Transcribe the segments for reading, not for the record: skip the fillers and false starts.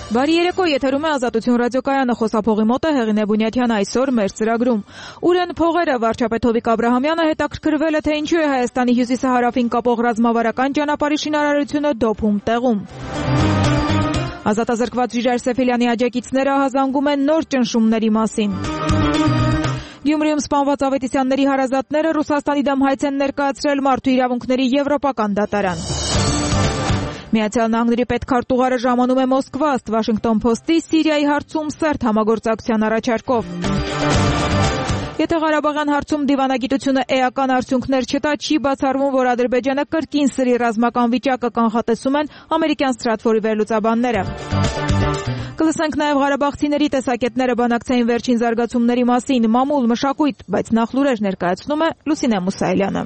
Բարի երեկո, եթերում է Ազատություն ռադիոկայանը, խոսափողի մոտ է Հեղինե Բունյաթյանը, այսօր մեր ծրագրում։ Ուր են փողերը, վարչապետ Հովիկ Աբրահամյանը հետաքրքրվել է, թե ինչու է Հայաստանի հյուսիսահարավին կապող ռազմավարական ճանապարհի շինարարությունը դոփում տեղում։ Ազատազրկված Ժիրայր Սեֆիլյանի աջակիցները ահազանգում են նոր ճնշումների մասին։ Գյումրիում սպանված Ավետիսյանների հարազատները Ռուսաստանի դեմ հայց են ներկայացրել Մարդու իրավունքների եվրոպական դատարան։ Միացյալ Նահանգների պետքարտուղարը ժամանում է Մոսկվա, ըստ Washington Post-ի Սիրիայի հարցում սերտ համագործակցության առաջարկով։ Եթե Ղարաբաղյան հարցում դիվանագիտությունը էական արդյունքներ չտա, չի բացառվում, որ Ադրբեջանը կրկին սրի ռազմական վիճակը կանխատեսում են ամերիկյան Ստրատֆորի վերլուծաբանները։ Կլսենք նաև ղարաբաղցիների տեսակետները բանակցային վերջին զարգացումների մասին, մամուլ, մշակույթ, բայց նախ լուրեր ներկայացնում է Լուսինե Մուսայելյանը։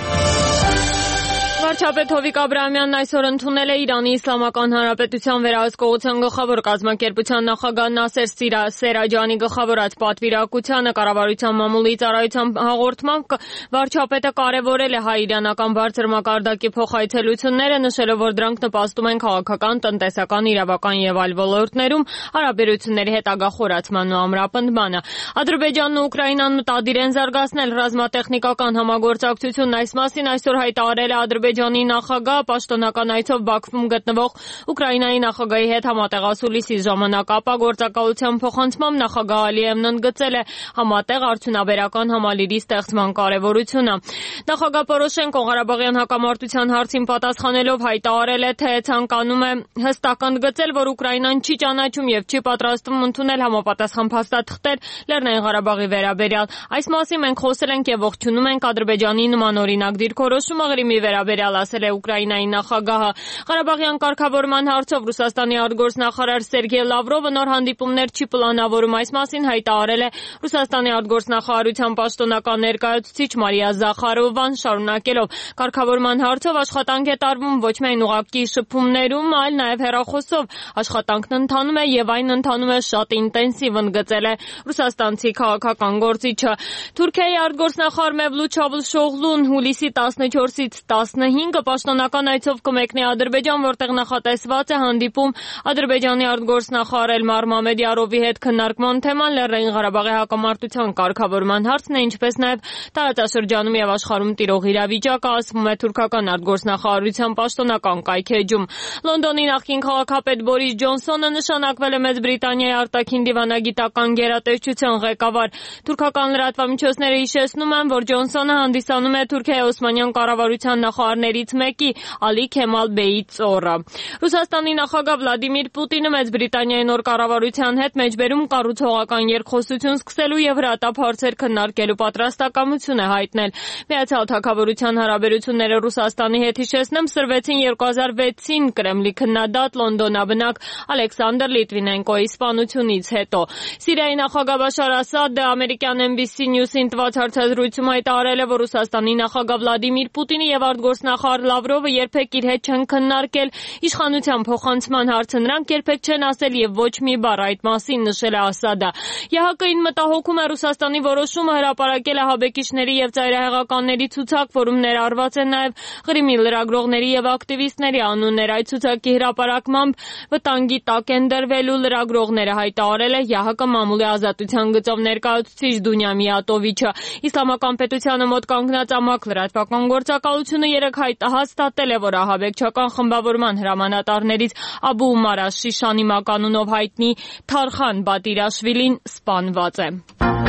Վարչապետ Հովիկ Աբրահամյանն այսօր ընդունել է Իրանի Իսլամական Հանրապետության վերահսկողության գլխավոր կազմակերպության նախագահ Նասեր Սերաջանի գլխավորած պատվիրակությանը կառավարության մամուլի ծառայության հաղորդմամբ վարչապետը կարևորել է հայ-իրանական բարձր մակարդակի փոխայցելությունները, նշելով, որ դրանք նպաստում են քաղաքական, տնտեսական, իրավական եւ այլ ոլորտներում հարաբերությունների հետագա խորացմանն ու ամրապնդմանը։ Ադրբեջանն ու Ուկրաինան մտադիր են զարգացնել ռազմատեխնիկական համագործակցությունն, այս մասին այսօր հայտարարել է Ադրբեջանի նախագահ պաշտոնական այցով Բաքվում գտնվող Ուկրաինայի նախագահի հետ համատեղասուլիսի ժամանակ ապագործակալության փոխանցմամբ նախագահ Ալիևն ընդգծել է համատեղ արդյունաբերական համալիրի ստեղծման կարևորությունը։ Նախագահ Պորոշենկոն Ղարաբաղյան հակամարտության հարցին պատասխանելով հայտարարել է, թե ցանկանում է հստակ ընդգծել, որ Ուկրաինան չի ճանաչում եւ չի պատրաստվում ընդունել համապատասխան փաստաթղթեր Լեռնային Ղարաբաղի վերաբերյալ։ Այս մասին մենք խոսել ենք եւ ողջունում ենք Ադրբեջանի նման օրինակ դիրքորոշումը Ղրիմի վերաբերյալ, ասել է Ուկրաինայի նախագահը։ Ղարաբաղյան կարգավորման հարցով Ռուսաստանի արտգործնախարար Սերգեյ Լավրովը նոր հանդիպումներ չի պլանավորում, այս մասին հայտարարել է Ռուսաստանի արտգործնախարարության պաշտոնական ներկայացուցիչ Մարիա Զախարովան, շարունակելով կարգավորման հարցով աշխատանք է տարվում ոչ միայն ուղղակի շփումներում, այլ նաև հեռախոսով։ Աշխատանքն ընթանում է եւ այն ընթանում է շատ ինտենսիվ, ընդգծել է ռուսաստանցի քաղաքական գործիչը։ Թուրքիայի արտգործնախարար Մևլութ Չավուշօղլուն հուլիսի 14-ից 15-ը պաշտոնական այցով կմեկնի Ադրբեջան, որտեղ նախատեսված է հանդիպում Ադրբեջանի արտգործնախարար Էլմար Մամեդյարովի հետ քննարկման թեման Լեռնային Ղարաբաղի հակամարտության կարգավորման հարցն է, ինչպես նաև տարածաշրջանում եւ աշխարհում տիրող իրավիճակը, ասվում է թուրքական արտգործնախարարության պաշտոնական կայքէջում։ Լոնդոնի նախկին քաղաքապետ Բորիս Ջոնսոնը նշանակվել է Մեծ Բրիտանիայի արտաքին դիվանագիտական գերատեսչության ղեկավար։ Թուրքական լրատվամիջոցները հիշեցնում են, որ Ջոնսոնը հանդիսանում է Թուրքիայի Օսմանյան կառավարության նախարարներից մեկի Ալի Քեմալ Բեյի ծոռը։ Ռուսաստանի նախագահ Վլադիմիր Պուտինը Մեծ Բրիտանիայի նոր կառավարության հետ մեջբերում կառուցողական երկխոսություն սկսելու եւ հրատապ հարցեր քննարկելու պատրաստակամություն է հայտնել։ Միացյալ Թագավորության հարաբերությունները Ռուսաստանի հետ, հիշեցնեմ, սրվեցին 2006-ին Կրեմլի քննադատ լոնդոնաբնակ Ալեքսանդր Լիտվինենկոյի սպանությունից հետո։ Սիրիայի նախագահ Բաշար Ասադը ամերիկյան NBC News-ին տված հարցազրույցում հայտարարել է, որ Ռուսաստանի նախագահ Վլադիմիր Պուտինը եւ արտգործնախարար Լավրովը երբեք իր հետ չեն քննարկել իշխանության փոխանցման հարցը, նրանք երբեք չեն ասել եւ ոչ մի բառ այդ մասին, նշել է Ասադը։ ԵՀԿ-ին մտահոգում է Ռուսաստանի որոշումը հրապարակել ահաբեկիչների եւ ծայրահեղականների ցուցակ, որում ներառված են նաեւ Ղրիմի լրագրողների եւ ակտիվիստների անուններ։ Այդ ցուցակի հրապարակմամբ վտանգի տակ են դրվելու լրագրողները, հայտարարել է ԵՀԿ մամուլի ազատության գծով ներկայացուցիչ Դունյա Միատովիչը։ Իսլամական պետությանը մոտ կանգնած ամակ լրատվական գործակալությունը երեկ հաստատել է, որ ահաբեկչական խմբավորման հրամանատարներից Աբու Ումար Աշիշանի մականունով հայտնի Թարխան Բատիրաշվիլին սպանված է։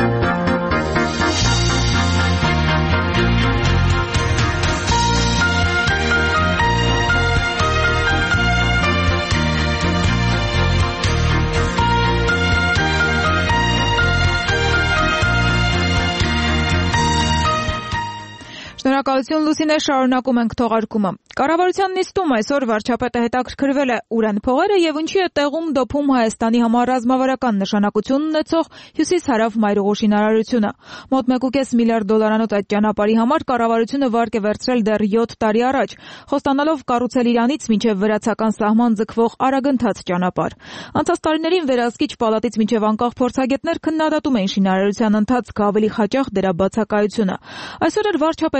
Շնորհակալություն Լուսինե, շարունակում ենք թողարկումը։ Կառավարության նիստում այսօր վարչապետը հետաքրքրվել է ուր են փողերը եւ ինչի է տեղում դոփում Հայաստանի համար ռազմավարական նշանակություն ունեցող հյուսիս-հարավ մայրուղու շինարարությունը։ Մոտ 1.5 միլիարդ դոլարանոց այդ ճանապարհի համար կառավարությունը վարկ է վերցրել դեռ 7 տարի առաջ, խոստանալով կառուցել Իրանից մինչև վրացական սահման ձգվող արագընթաց ճանապարհ։ Անցած տարիներին վերահսկիչ պալատից մինչև անկախ փորձագետներ քննադատում էին շինարարության ընթացքը, ավելի հաճախ դրա բացակայությունը։ Այսօր էլ վարչապետն է փաստել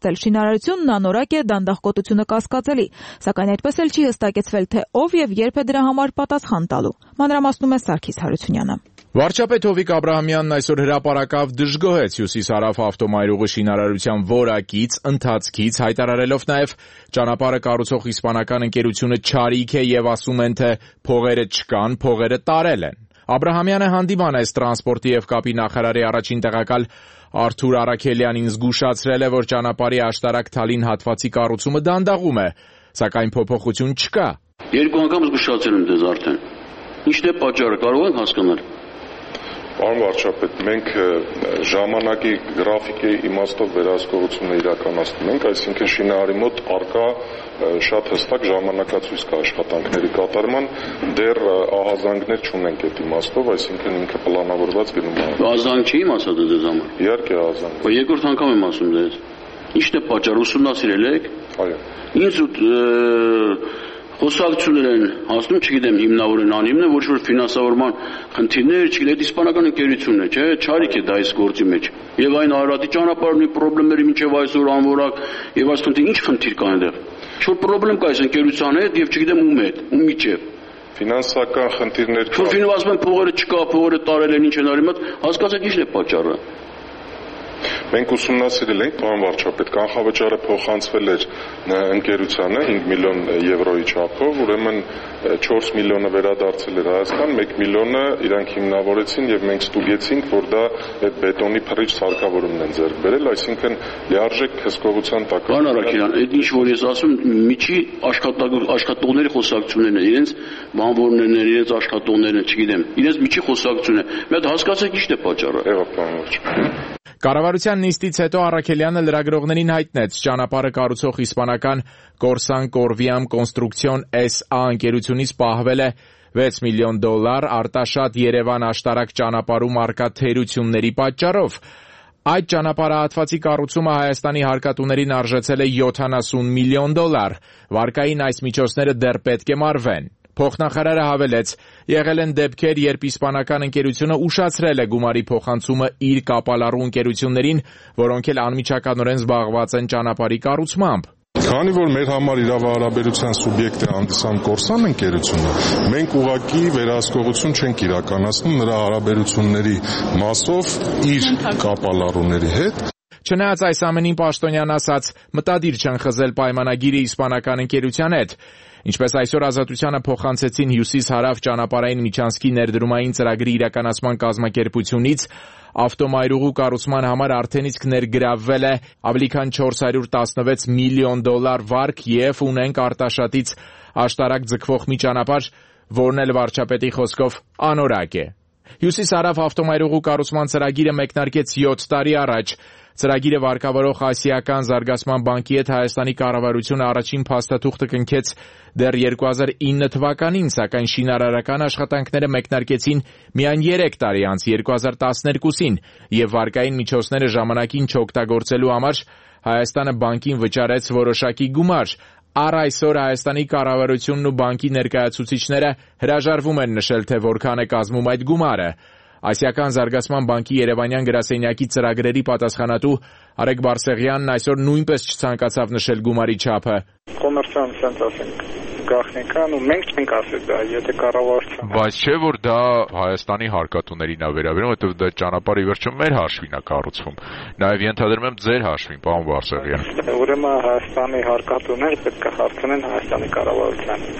ստեղծել։ Շինարարությունն անորակ է, դանդաղկոտությունը կասկածելի, սակայն այդպես էլ չի հստակեցվել, թե ով եւ երբ է դրա համար պատասխան տալու։ Մանրամասնում է Սարգիս Հարությունյանը։ Վարչապետ Հովիկ Աբրահամյանն այսօր հրապարակավ դժգոհեց Հյուսիս-Հարավ ավտոմայրուղի շինարարության որակից, ընթացքից, հայտարարելով նաև ճանապարհը կառուցող իսպանական ընկերությունը չարիք է եւ ասում են, թե փողերը չկան, փողերը տարել են։ Աբրահամյանը հանդիման է տրանսպորտի եւ կապի նախարարի առաջին տեղակալ Արթուր Արաքելյանին զգուշացրել է, որ ճանապարհի աշտարակ Թալին հատվածի կառուցումը դանդաղում է, սակայն փոփոխություն չկա։ Երկու անգամ զգուշացել եմ դες արդեն։ Ինչն է պատճառը, կարող եք հասկանալ։ Պարոն վարչապետ, մենք ժամանակի գրաֆիկի իմաստով վերահսկողությունը իրականացնում ենք, այսինքն շինարարի մոտ առկա շատ հստակ ժամանակացույց կա աշխատանքների կատարման, դեռ ահազանգներ չունենք այդ իմաստով, այսինքն ինքը պլանավորված գնում է։ Ահազանգ չի իմ ասածը դες համար։ Իհարկե ահազանգ։ Բայց երկրորդ անգամ եմ ասում դες։ Ինչն է պատճառը, ուսումնասիրել եք։ Այո։ Ինձ խոսակցություններ են հասնում, չգիտեմ, հիմնավորեն անիմն է, ոչ որ ֆինանսավորման խնդիրներ, չգիտեմ, իսպանական ընկերությունն է, չէ՞, չարիք է դա այս գործի մեջ։ Եվ այն Արարատի ճանապարհի խնդիրների մինչև այսօր անորակ, եւ այս խնդիրը ինչ խնդիր կա այնտեղ։ Ինչ-որ խնդրեմ կա այս ընկերության հետ եւ չգիտեմ ում հետ, ում միջև։ Ֆինանսական խնդիրներ կա։ Որ ասում են փողերը չկա, փողերը տարել են, ինչ են արել, հասկացեք ինչն է պատճառը։ Մենք ուսումնասիրել ենք, պարոն վարչապետ, կանխավճարը փոխանցվել էր ընկերությանը 5 միլիոն եվրոյի չափով, ուրեմն 4 միլիոնը վերադարձել էր Հայաստան, 1 միլիոնը իրանք հիմնավորեցին եւ մենք ստուգեցինք, որ դա այդ բետոնի փռիչ սարքավորումն են ձեռք բերել, այսինքն լիարժեք հսկողության տակ։ Պարոն Արաքելյան, այդ ինչ որ ես ասում, միջի աշխատողների խոսակցություններն են, իրենց բանվորներն են, իրենց աշխատողներն են, չգիտեմ, իրենց միջի խոսակցությունն է։ Մի հատ հասկացեք ինչն է պատճառը։ Եղավ, պարոն վարչապետ։ Կառավարության նիստից հետո Արաքելյանը լրագրողներին հայտնեց ճանապարհը կառուցող իսպանական Corsan Corviam Construcción S.A. ընկերությունից պահվել է $6 միլիոն արտաշատ Երևան աշտարակ ճանապարհում առկա թերությունների պատճառով։ Այդ ճանապարհահատվածի կառուցումը Հայաստանի հարկատուներին արժեցել է $70 միլիոն։ Վարկային այս միջոցները դեռ պետք է մարվեն։ Փոխնախարարը հավելեց, եղել են դեպքեր, երբ իսպանական ընկերությունը ուշացրել է գումարի փոխանցումը իր կապալառու ընկերություններին, որոնք էլ անմիջականորեն զբաղված են ճանապարհի կառուցմամբ։ Քանի որ մեր համար իրավահարաբերության սուբյեկտ է հանդիսանում Corsan ընկերությունը, մենք ուղղակի վերահսկողություն չենք իրականացնում նրա հարաբերությունների մասով իր կապալառուների հետ։ Չնայած այս ամենին Պաշտոնյան ասաց, մտադիր չեն խզել պայմանագիրը իսպանական ընկերության հետ։ Ինչպես այսօր Ազատությանը փոխանցեցին Հյուսիս-Հարավ ճանապարհային միջանցքի ներդրումային ծրագրի իրականացման կազմակերպությունից, ավտոմայրուղու կառուցման համար արդեն իսկ ներգրավվել է ավելի քան $416 միլիոն վարկ եւ ունենք արտաշատից աշտարակ ձգվող մի ճանապարհ, որն էլ վարչապետի խոսքով անորակ է։ Հյուսիս-Հարավ ավտոմայրուղու կառուցման ծրագիրը մեկնարկեց 7 տարի առաջ։ Ծրագիրը վարկավորող Ասիական զարգացման բանկի հետ Հայաստանի կառավարությունը առաջին փաստաթուղթը կնքեց դեռ 2009 թվականին, սակայն շինարարական աշխատանքները մեկնարկեցին միայն 3 տարի անց 2012-ին, եւ վարկային միջոցները ժամանակին չօգտագործելու համար Հայաստանը բանկին վճարեց որոշակի գումար։ Առ այսօր Հայաստանի կառավարությունն ու բանկի ներկայացուցիչները հրաժարվում են նշել, թե որքան է կազմում այդ գումարը։ Ասիական զարգացման բանկի Երևանյան գրասենյակի ծրագրերի պատասխանատու Արեգ Բարսեղյանն այսօր նույնպես չցանկացավ նշել գումարի չափը։ Կոմերցիոն sense ասենք գաղտնիքան ու մենք չենք ասել դա, եթե կառավարության։ Բայց չէ որ դա Հայաստանի հարկատուներին է վերաբերում, որովհետև դա ճանապարհի վերջում մեր հաշվին է կառուցվում։ Նաև ենթադրում եմ ձեր հաշվին, պարոն Բարսեղյան։ Ուրեմն Հայաստանի հարկատուները պետք է հարցնեն Հայաստանի կառավարությանին։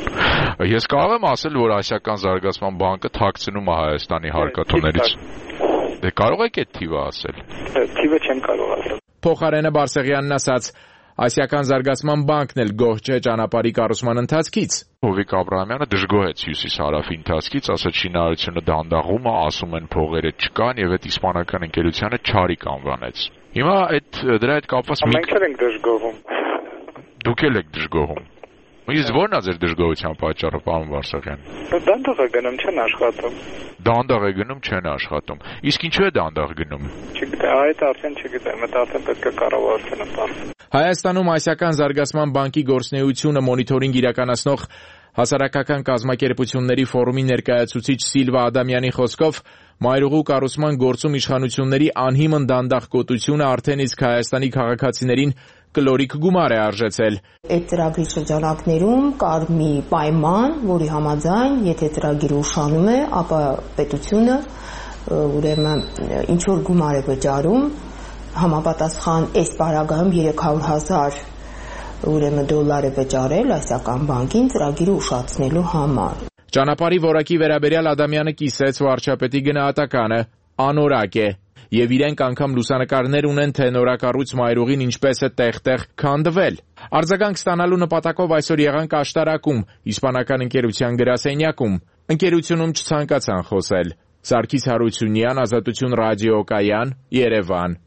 Ես կարող եմ ասել, որ Ասիական զարգացման բանկը թաքցնում է Հայաստանի հարկատուներից։ Դե կարող եք այդ թիվը ասել։ Թիվը չեմ կարող ասել։ Փոխարենը Բարսեղյանն ասաց, Ասիական զարգացման բանկն էլ գոհ չէ ճանապարհի կառուցման ընթացքից։ Հովիկ Աբրահամյանը դժգոհեց Հյուսիս-Հարավի ընթացքից, ասաց շինարարությունը դանդաղում է, ասում են փողերը չկան եւ այդ իսպանական ընկերությանը չարիք անվանեց։ Հիմա դրա հետ կապված մենք չենք դժգոհում։ Դուք էլ եք դժգոհում։ Իսկ ո՞րն է ձեր դժգոհության պատճառը, պարոն Վարսեղյան։ Դանդաղ է գնում, չեն աշխատում։ Դանդաղ է գնում, չեն աշխատում։ Իսկ ինչու է դանդաղ գնում։ Չգիտեմ, այդ արդեն չգիտեմ, այդ արդեն պետք է կառավարությունը բան։ Հայաստանում Ասիական զարգացման բանկի գործունեությունը մոնիթորինգ իրականացնող Հասարակական կազմակերպությունների ֆորումի ներկայացուցիչ Սիլվա Ադամյանի խոսքով մայրուղու կառուցման գործում իշխանությունների անհիմն դանդաղկոտությունը արդեն իսկ Հայաստանի քաղաքացիներին կլորիկ գումար է արժեցել։ Այդ ծրագրի շրջանակներում կար մի պայման, որի համաձայն, եթե ծրագիրը ուշանում է, ապա պետությունը ուրեմն ինչ որ գումար է վճարում, համապատասխան այս պարագայում 300,000 ուրեմն դոլար է վճարել այսական բանկին ծրագիրը ուշացնելու համար։ Ճանապարհի որակի վերաբերյալ Ադամյանը կիսեց վարչապետի գնահատականը անորակ է, եւ իրենք անգամ լուսանկարներ ունեն, թե նորակառույց մայրուղին ինչպես է տեղ-տեղ քանդվել։ Արձագանք ստանալու նպատակով այսօր եղանք աշտարակում, իսպանական ընկերության գրասենյակում։ Ընկերությունում չցանկացան խոսել։ Սարգիս Հարությունյան, Ազատություն ռադիոկայան, Երևան։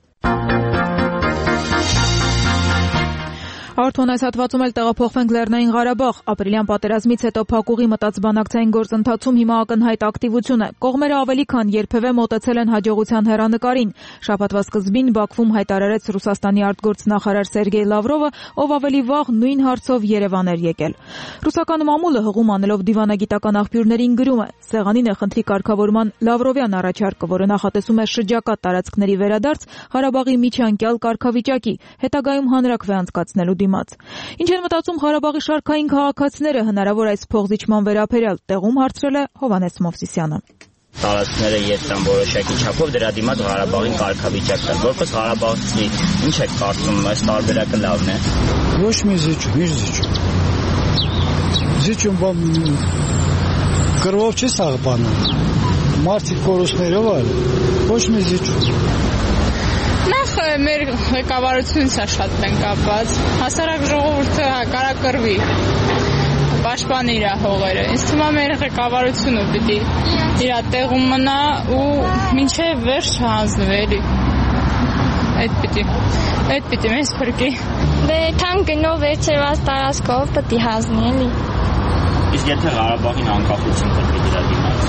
Արդյոք այս հատվածում էլ տեղափոխվենք Լեռնային Ղարաբաղ։ Ապրիլյան պատերազմից հետո փակուղի մտած բանակցային գործընթացում հիմա ակնհայտ ակտիվություն է։ Կողմերը ավելի քան երբևէ մոտեցել են հաջողության հեռանկարին։ Շաբաթվա սկզբին Բաքվում հայտարարեց Ռուսաստանի արտգործնախարար Սերգեյ Լավրովը, ով ավելի վաղ նույն հարցով Երևան էր եկել։ Ռուսական մամուլը հղում անելով դիվանագիտական աղբյուրներին գրում է. «Սեղանին է խնդրի կարգավորման Լավրովյան առաջարկը, որը նախատեսում է շրջակա տարածքների վերադարձ Ղարաբաղի միջանկյալ կարգավիճակի, հետագայում հանրաքվե անցկացնելու դիմաց։ Ինչ են մտածում Ղարաբաղի շարքային քաղաքացիները հնարավոր այս փողզիչման վերաբերյալ», տեղում հարցրել է Հովհաննես Մովսիսյանը։ Տարածքները երբան որոշակի չափով դրա դիմաց Ղարաբաղին կարգավիճակն է։ Որպես ղարաբաղցի, ինչ եք կարծում, այս տարբերակը լավն է։ Ոչ մի զիջում։ Զիջում գրվով չի սաղբանը։ Մարդիկ կորուստներով այլ։ Ոչ մի զիջում։ Նախ մեր ղեկավարությունից է շատ մենք կապված։ Հասարակ ժողովուրդը կարակրվի, պաշտպանի իր հողերը։ Ինձ թվում է մեր ղեկավարությունը պիտի իր տեղում մնա ու մինչև վերջ չհանձնվի։ Այդ պիտի մեզ փրկի։ Դե քան գնով վերցրված տարածքով պիտի հանձնի էլի։ Իսկ եթե Ղարաբաղին անկախություն տրվի դրա դիմաց։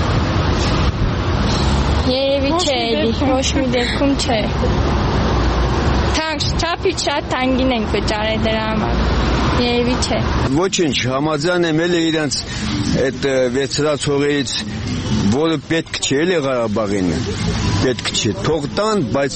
Երևի չէ էլի, ոչ մի դեպքում չէ։ Չափից շատ թանկին ենք վճարել դրա համար։ Երևի չէ։ Ոչինչ, համաձայն եմ էլ իրենց այդ վերցրած հողերից, որը պետք չէ էլի Ղարաբաղին, պետք չէ։ Թող տան, բայց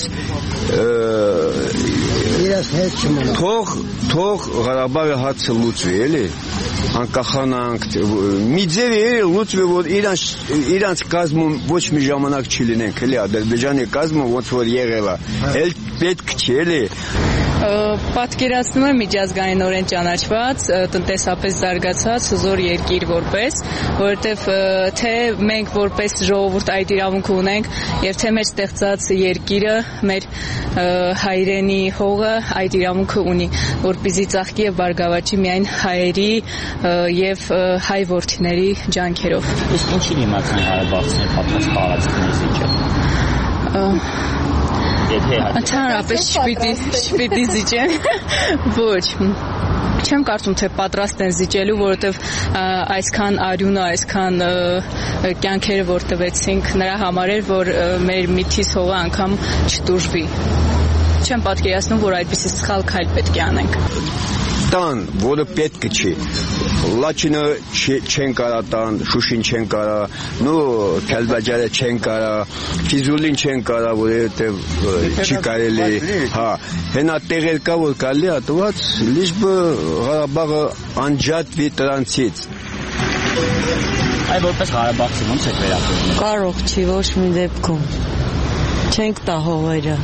թող Ղարաբաղի հարցը լուծվի էլի, անկախանանք, մի ձև է լուծվի, որ իրանց կազմում ոչ մի ժամանակ չի լինենք, էլի Ադրբեջանի կազմում ոնց որ եղել է, էլ պետք չէ էլի։ Պատկերացնում եմ միջազգայինորեն ճանաչված, տնտեսապես զարգացած հզոր երկիր որպես, որովհետև թե մենք որպես ժողովուրդ այդ իրավունքը ունենք, եւ թե մեր ստեղծած երկիրը, մեր հայրենի հողը այդ իրավունքը ունի, որպեսզի ծաղկի եւ բարգավաճի միայն հայերի եւ հայ որդիների ջանքերով։ Իսկ ինչի դիմաց են Ղարաբաղցիները պատրաստ տարածքներ զիջել։ Ընդհանրապես շպիտի զիջեն, ոչ, չեմ կարծում, թե պատրաստ են զիջելու, որովհետև այսքան արյունը, այսքան կյանքերը որ տվեցինք նրա համար էր, որ մեր միթիս հողը անգամ չտուժվի։ Չեմ պատկերացնում, որ այդպիսի սխալ քայլ պետք է անենք։ Տան, որը պետք չի, Լաչինը չեն կարա տան, Շուշին չեն կարա, Քելբաջարը չեն կարա, Ֆիզուլին չեն կարա, որովհետև չի կարելի, հենա տեղեր կա, որ կարելի ատված, լիշբը Ղարաբաղը անջատվի տրանցից։ Այ որպես Ղարաբաղցի ոնց եք վերաբերվում։ Կարող չի, ոչ մի դեպքում, չենք տա հողերը,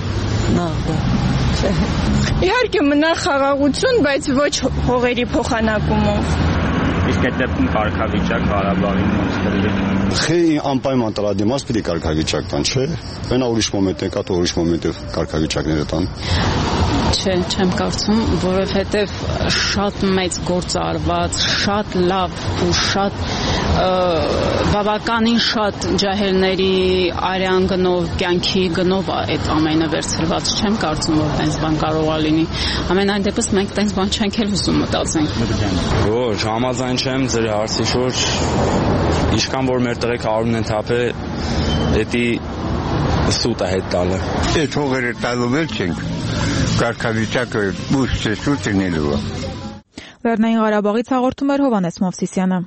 Իհարկե մնա խաղաղություն, բայց ոչ հողերի փոխանակումով։ Իսկ այդ դեպքում կարգավիճակ Ղարաբաղին ոնց կլինի։ Խի անպայման տրա դիմաց պիտի կարգավիճակ տան, չէ՞։ Բենա ուրիշ մոմենտ է, կա թե ուրիշ մոմենտով կարգավիճակները տան։ Չէ, չեմ կարծում, որովհետև շատ մեծ գործ արված, շատ լավ ու շատ բավականին շատ ջահելների արյան գնով, կյանքի գնով այդ ամենը վերցրված, չեմ կարծում, որ տենց բան կարող է լինի։ Ամենայն դեպս մենք տենց բան չենք էլ ուզում մտածենք։ Ոչ, համաձայն չեմ ձեր հարցի շուրջ, ինչքան որ մեր տղեկ արուն են թափել, դա սուտ է հետ տալը։ Այդ հողերը տալու էլ չենք, կարգավիճակը բուժ սուտ լինելու է։ Լեռնային Ղարաբաղից հաղորդում էր Հովհաննես Մովսիսյանը։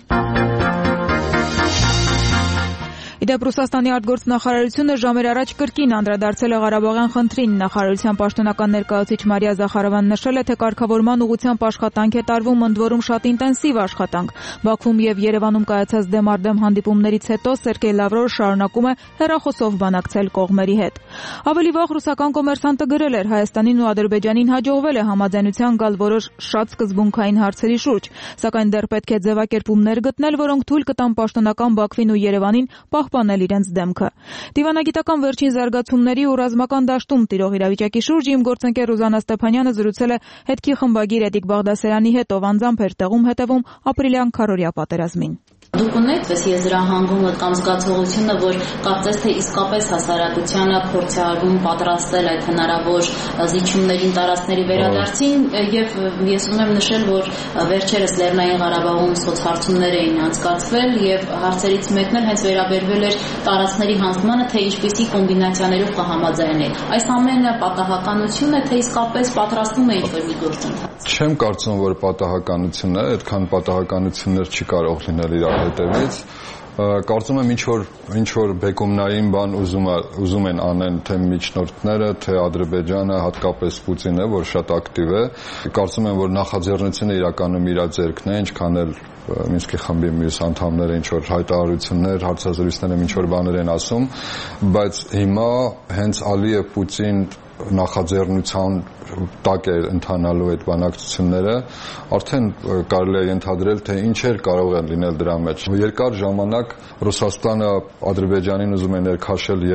Իդեպ Ռուսաստանի արտգործնախարարությունը ժամեր առաջ կրկին անդրադարձել է Ղարաբաղյան խնդրին։ Նախարարության պաշտոնական ներկայացուցիչ Մարիա Զախարովան նշել է, թե կարգավորման ուղղությամբ աշխատանք է տարվում, ընդ որում շատ ինտենսիվ աշխատանք։ Բաքվում եւ Երևանում կայացած դեմ-արդեմ հանդիպումներից հետո Սերգեյ Լավրովը շարունակում է հեռախոսով բանակցել կողմերի հետ։ Ավելի վաղ ռուսական կոմերսանտը գրել էր, Հայաստանին ու Ադրբեջանին հաջողվել է համաձայնության գալ որոշ շատ սկզբունքային հարցերի շուրջ, սակայն դեռ պետք է ձևակերպումներ գտնել, որոնք թույլ կտան պաշտոնական Բաքվին ու Երևանին պահպանել իրենց դեմքը։ Դիվանագիտական վերջին զարգացումների ու ռազմական դաշտում տիրող իրավիճակի շուրջ իմ գործընկեր Ռուզաննա Ստեփանյանը զրուցել է հետքի խմբագիր Էդիկ Բաղդասարյանի հետ, ով անձամբ էր տեղում հետևում ապրիլյան քարոզիա պատերազմին։ Դուք ունեք այս եզրահանգումը կամ զգացողությունը, որ կարծես թե իսկապես հասարակությանը փորձ է արվում պատրաստել այդ հնարավոր զիջումներին, տարածքների վերադարձին, եւ ես ուզում եմ նշել, որ վերջերս Լեռնային Ղարաբաղում սոցհարցումներ էին անցկացվել եւ հարցերից մեկն էլ հենց վերաբերվել էր տարածքների հանձնմանը, թե ինչպիսի կոմբինացիաներով կհամաձայնեն։ Այս ամենը պատահականություն է, թե իսկապես պատրաստվում է ինչ-որ մի գործընթաց։ Չեմ կարծում, որ պատահականություն է, այդքան պատահականություններ չի կարող լինել իրար հետևից։ Կարծում եմ ինչ որ բեկումնային բան ուզում են անեն թե միջնորդները, թե Ադրբեջանը, հատկապես Պուտինը, որ շատ ակտիվ է։ Կարծում եմ, որ նախաձեռնությունը իրականում իր ձեռքն է, ինչքան էլ Մինսկի խմբի մյուս անդամները ինչ որ հայտարարություններ, հարցազրույցներ ինչ որ բաներ են ասում, բայց հիմա հենց Ալիև Պուտին նախաձեռնության տակ է ընթանալու այդ բանակցությունները, արդեն կարելի է ենթադրել, թե ինչեր կարող են լինել դրա մեջ։ Երկար ժամանակ Ռուսաստանը Ադրբեջանին ուզում է ներքաշել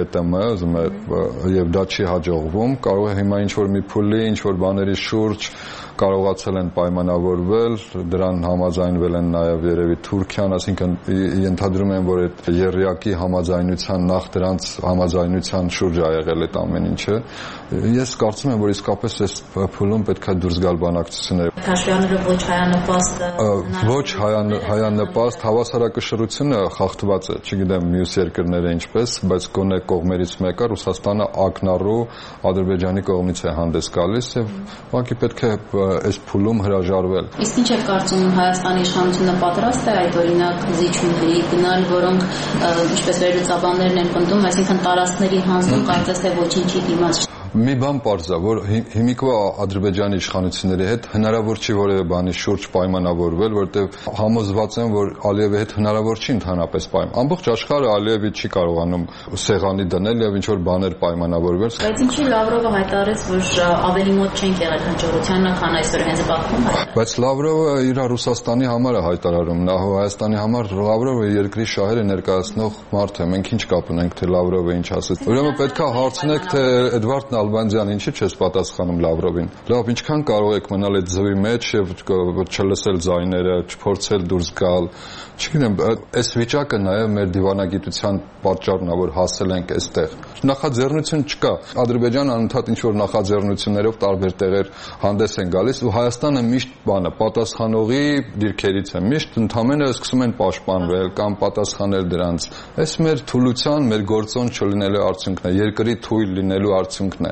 ԵՏՄ, եւ դա չի հաջողվում, կարող է հիմա ինչ որ մի փուլի, ինչ որ բաների շուրջ կարողացել են պայմանավորվել, դրան համաձայնվել են նաև երևի Թուրքիան, ասինքն ենթադրում եմ, որ այդ եռյակի համաձայնության նախ դրանց համաձայնության շուրջ ա եղել այդ ամեն ինչը։ Ես կարծում եմ, որ իսկապես այս փուլում պետք է դուրս գալ բանակցությունները։ Քաշվյանները ոչ հայանպաստ, ոչ հայանպաստ, հավասարակշռությունը խախտված է, չգիտեմ մյուս երկրները ինչպես, բայց գոնե կողմերից մեկը Ռուսաստանը ակնառու Ադրբեջանի կողմից է հանդես գալիս եւ ուղղակի պետք է այս փուլում հրաժարվել։ Իսկ ինչ եք կարծում, Հայաստանի իշխանությունը պատրաստ է այդ օրինակ զիջումների գնալ, որոնք ինչպես վերլուծաբաններն են պնդում, այսինքն տարածքների հանձնում կարծես թե ոչինչի դիմաց։ Մի բան պարզ է, որ հիմիկվա Ադրբեջանի իշխանությունների հետ հնարավոր չի որևէ բանի շուրջ պայմանավորվել, որտեղ համոզված եմ, որ Ալիևի հետ հնարավոր չի ընդհանրապես պայման։ Ամբողջ աշխարհը Ալիևի չի կարողանում սեղանի դնել եւ ինչ որ բաներ պայմանավորվել։ Բայց ինչի Լավրովը հայտարարեց, որ ավելի մոտ չենք եղել հնչողությանը, քան այսօր հենց Բաքվում է։ Բայց Լավրովը իր Ռուսաստանի համար է հայտարարում, նա Հայաստանի համար Լավրովը երկրի շահերը ներկայացնող մարդ է։ Մենք ինչ կապ ունենք, թե Լավրովը ինչ ասեց։ Ուրեմն պետք է հարցնեք, թե Էդվարդ Ալբանդյան ինչի՞ չես պատասխանում Լավրովին։ Լավ, ինչքան կարող եք մնալ այդ ձվի մեջ եւ չլսել ձայները, չփորձել դուրս գալ։ Չգիտեմ, այս վիճակը նաեւ մեր դիվանագիտության պատճառն է, որ հասել ենք այստեղ։ Նախաձեռնություն չկա։ Ադրբեջանը անընդհատ ինչ որ նախաձեռնություններով տարբեր տեղեր հանդես են գալիս ու Հայաստանը միշտ բանը պատասխանողի դիրքերից է։ Միշտ ընդհանրապես սկսում են պաշտպանվել կամ պատասխանել դրանց։ Այս մեր թուլության, մեր գործոն չլինելու արդյունքն է, երկրի թույլ լինելու արդյունքն է։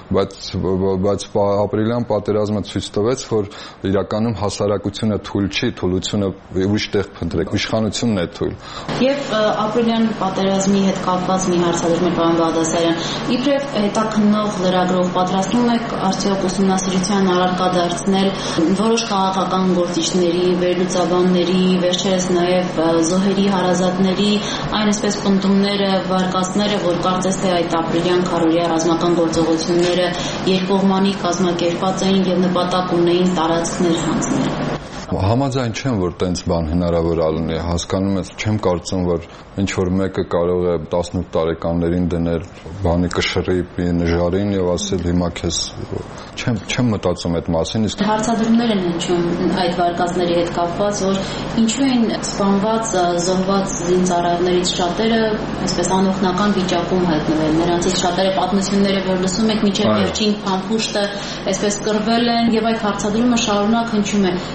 Բայց ապրիլյան պատերազմը ցույց տվեց, որ իրականում հասարակությունը թույլ չի, թուլությունը ուրիշ տեղ փնտրեք, իշխանությունն է թույլ։ Եվ ապրիլյան պատերազմի հետ կապված մի հարցադրում է պարոն Բաղդասարյան։ Իբրև հետաքննող լրագրող պատրաստվում եք արդյոք ուսումնասիրության առարկա դարձնել որոշ քաղաքական գործիչների, վերլուծաբանների, վերջերս նաև զոհերի հարազատների այն այսպես պնդումները, վարկածները, որ կարծես թե այդ ապրիլյան քարոզիա ռազմական գործողությունները երկկողմանի կազմակերպած էին եւ նպատակ ունեին տարածքներ հանձնել։ Համաձայն չեմ, որ տենց բան հնարավոր է լինի, հասկանում ես, չեմ կարծում, որ ինչ որ մեկը կարող է 18 տարեկաններին դնել բանի կշռի մի նժարին եւ ասել հիմա քեզ չեմ մտածում այդ մասին, իսկ հարցադրումներ են հնչում այդ վարկածների հետ կապված, որ ինչու են սպանված, զոհված զինծառայողներից շատերը այսպես անօգնական վիճակում հայտնվել, նրանցից շատերը պատմությունները, որ լսում եք, միջև վերջին փամփուշտը այսպես կռվել են եւ այդ հարցադրումը շարունակ հնչում է։ Իսկապես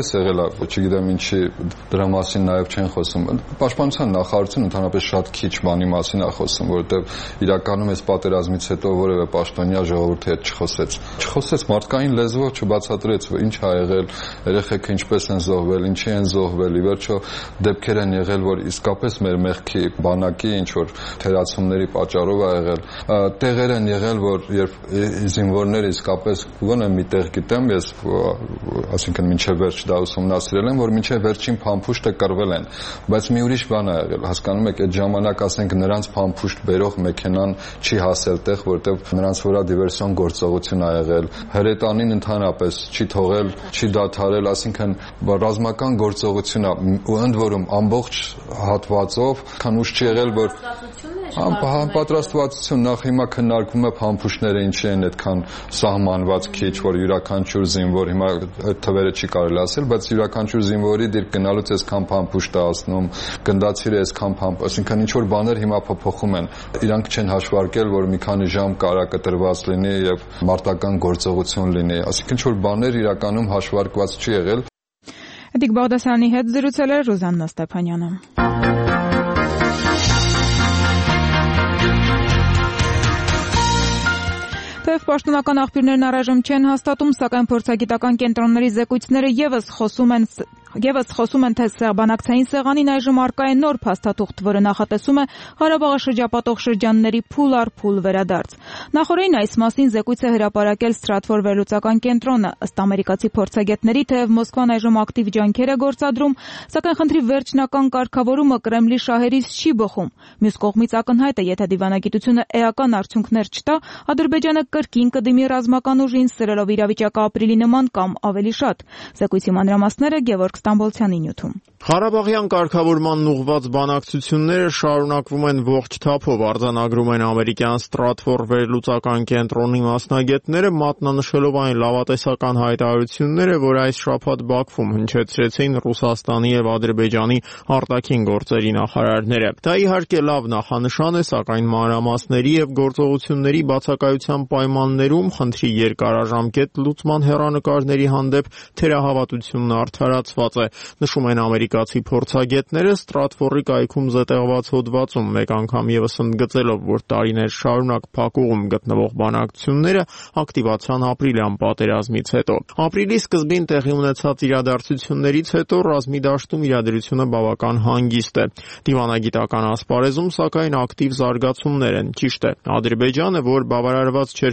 եղել է, չգիտեմ ինչի դրա մասին նաև չեն խոսում։ Պաշտպանության նախարարությունը ընդհանրապես շատ քիչ բանի մասին է խոսում, որովհետև իրականում այս պատերազմից հետո որևէ պաշտոնյա ժողովրդի հետ չխոսեց մարդկային լեզվով, չբացատրեց ինչ ա եղել, երեխեքը ինչպես են զոհվել, ինչի են զոհվել, ի վերջո դեպքեր են եղել, որ իսկապես մեր մեղքի բանակի ինչ որ թերացումների պատճառով ա եղել։ Տեղեր են եղել, որ երբ զինվորները իսկապես գոնե մի տեղ գիտեմ, ես այսինքն մինչև վերջ դա ուսումնասիրել եմ, որ մինչև վերջին փամփուշտը կռվել են, բայց մի ուրիշ բան ա եղել, հասկանում եք, այդ ժամանակ ասենք նրանց փամփուշտ բերող մեքենան չի հասել տեղ, որտեղ նրանց վրա դիվերսիոն գործողություն ա եղել, հրետանին ընդհանրապես չի թողել, չի դադարել, այսինքն ռազմական գործողություն ա, ու ընդ որում ամբողջ հատվածով, քան ուշ չի եղել, որ պատրաստվածություն նախ հիմա քննարկվում է փամփուշտները ինչի են այդքան սահմանված քիչ, որ յուրաքանչյուր զինվոր հիմա այդ թվերը չի կարելի ասել, բայց յուրաքանչյուր զինվորի դիրք գնալուց այսքան փամփուշտ է ասնում, գնդացիրը այսքան այսինքն ինչ որ բաներ հիմա փոփոխում են։ Իրանք չեն հաշվարկել, որ մի քանի ժամ կարա կտրված լինի եւ մարտական գործողություն լինի, այսինքն ինչ որ բաներ իրականում հաշվարկված չի եղել։ Դիկ Բաղդասարյանի հետ զրուցել է Ռուզաննա Ստեփանյանը։ Թեև պաշտոնական աղբյուրներն առայժմ չեն հաստատում, սակայն փորձագիտական կենտրոնների զեկույցները եւս խոսում են, թե բանակցային սեղանին այժմ առկա է նոր փաստաթուղթ, որը նախատեսում է Ղարաբաղը շրջապատող շրջանների փուլ առ փուլ վերադարձ։ Նախորդին այս մասին զեկույց է հրապարակել Ստրատֆոր վերլուծական կենտրոնը, ըստ ամերիկացի փորձագետների, թեև Մոսկվան այժմ ակտիվ ջանքեր է գործադրում, սակայն խնդրի վերջնական կարգավորումը Կրեմլի շահերից չի բխում։ Մյուս կողմից ակնհայտ է, եթե դիվանագիտությունը էական արդյունքներ չտա, Ադրբեջանը կրկին կդիմի ռազմական ուժին, սրելով իրավիճակը ապրիլի նման կամ ավելի շատ։ Զեկույցի մանրամասները Գևորգ Ստամբոլցյանի նյութում։ Ղարաբաղյան կարգավորման ուղղված բանակցությունները շարունակվում են ողջ թափով, արձանագրում են ամերիկյան Ստրատֆոր վերլուծական կենտրոնի մասնագետները, մատնանշելով այն լավատեսական հայտարարությունները, որ այս շաբաթ Բաքվում հնչեցրեցին Ռուսաստանի եւ Ադրբեջանի արտաքին գործերի նախարարները։ Դա իհարկե լավ նախանշան է, սակայն մանրամասների եւ գործողությունների բացակայության պայմաններում խնդրի երկարաժամկետ լուծման հեռանկարների հանդեպ թերահավատությունն արդարացված է, նշում են ամերիկացի փորձագետները Ստրատֆորի կայքում զետեղված հոդվածում, մեկ անգամ եւս ընդգծելով, որ տարիներ շարունակ փակուղում գտնվող բանակցությունները ակտիվացան ապրիլյան պատերազմից հետո։ Ապրիլի սկզբին տեղի ունեցած իրադարձություններից հետո ռազմի դաշտում իրադրությունը բավական հանգիստ է։ Դիվանագիտական ասպարեզում, սակայն, ակտիվ զարգացումներ են։ Ճիշտ է, Ադրբեջանը, որ բավարարված չէր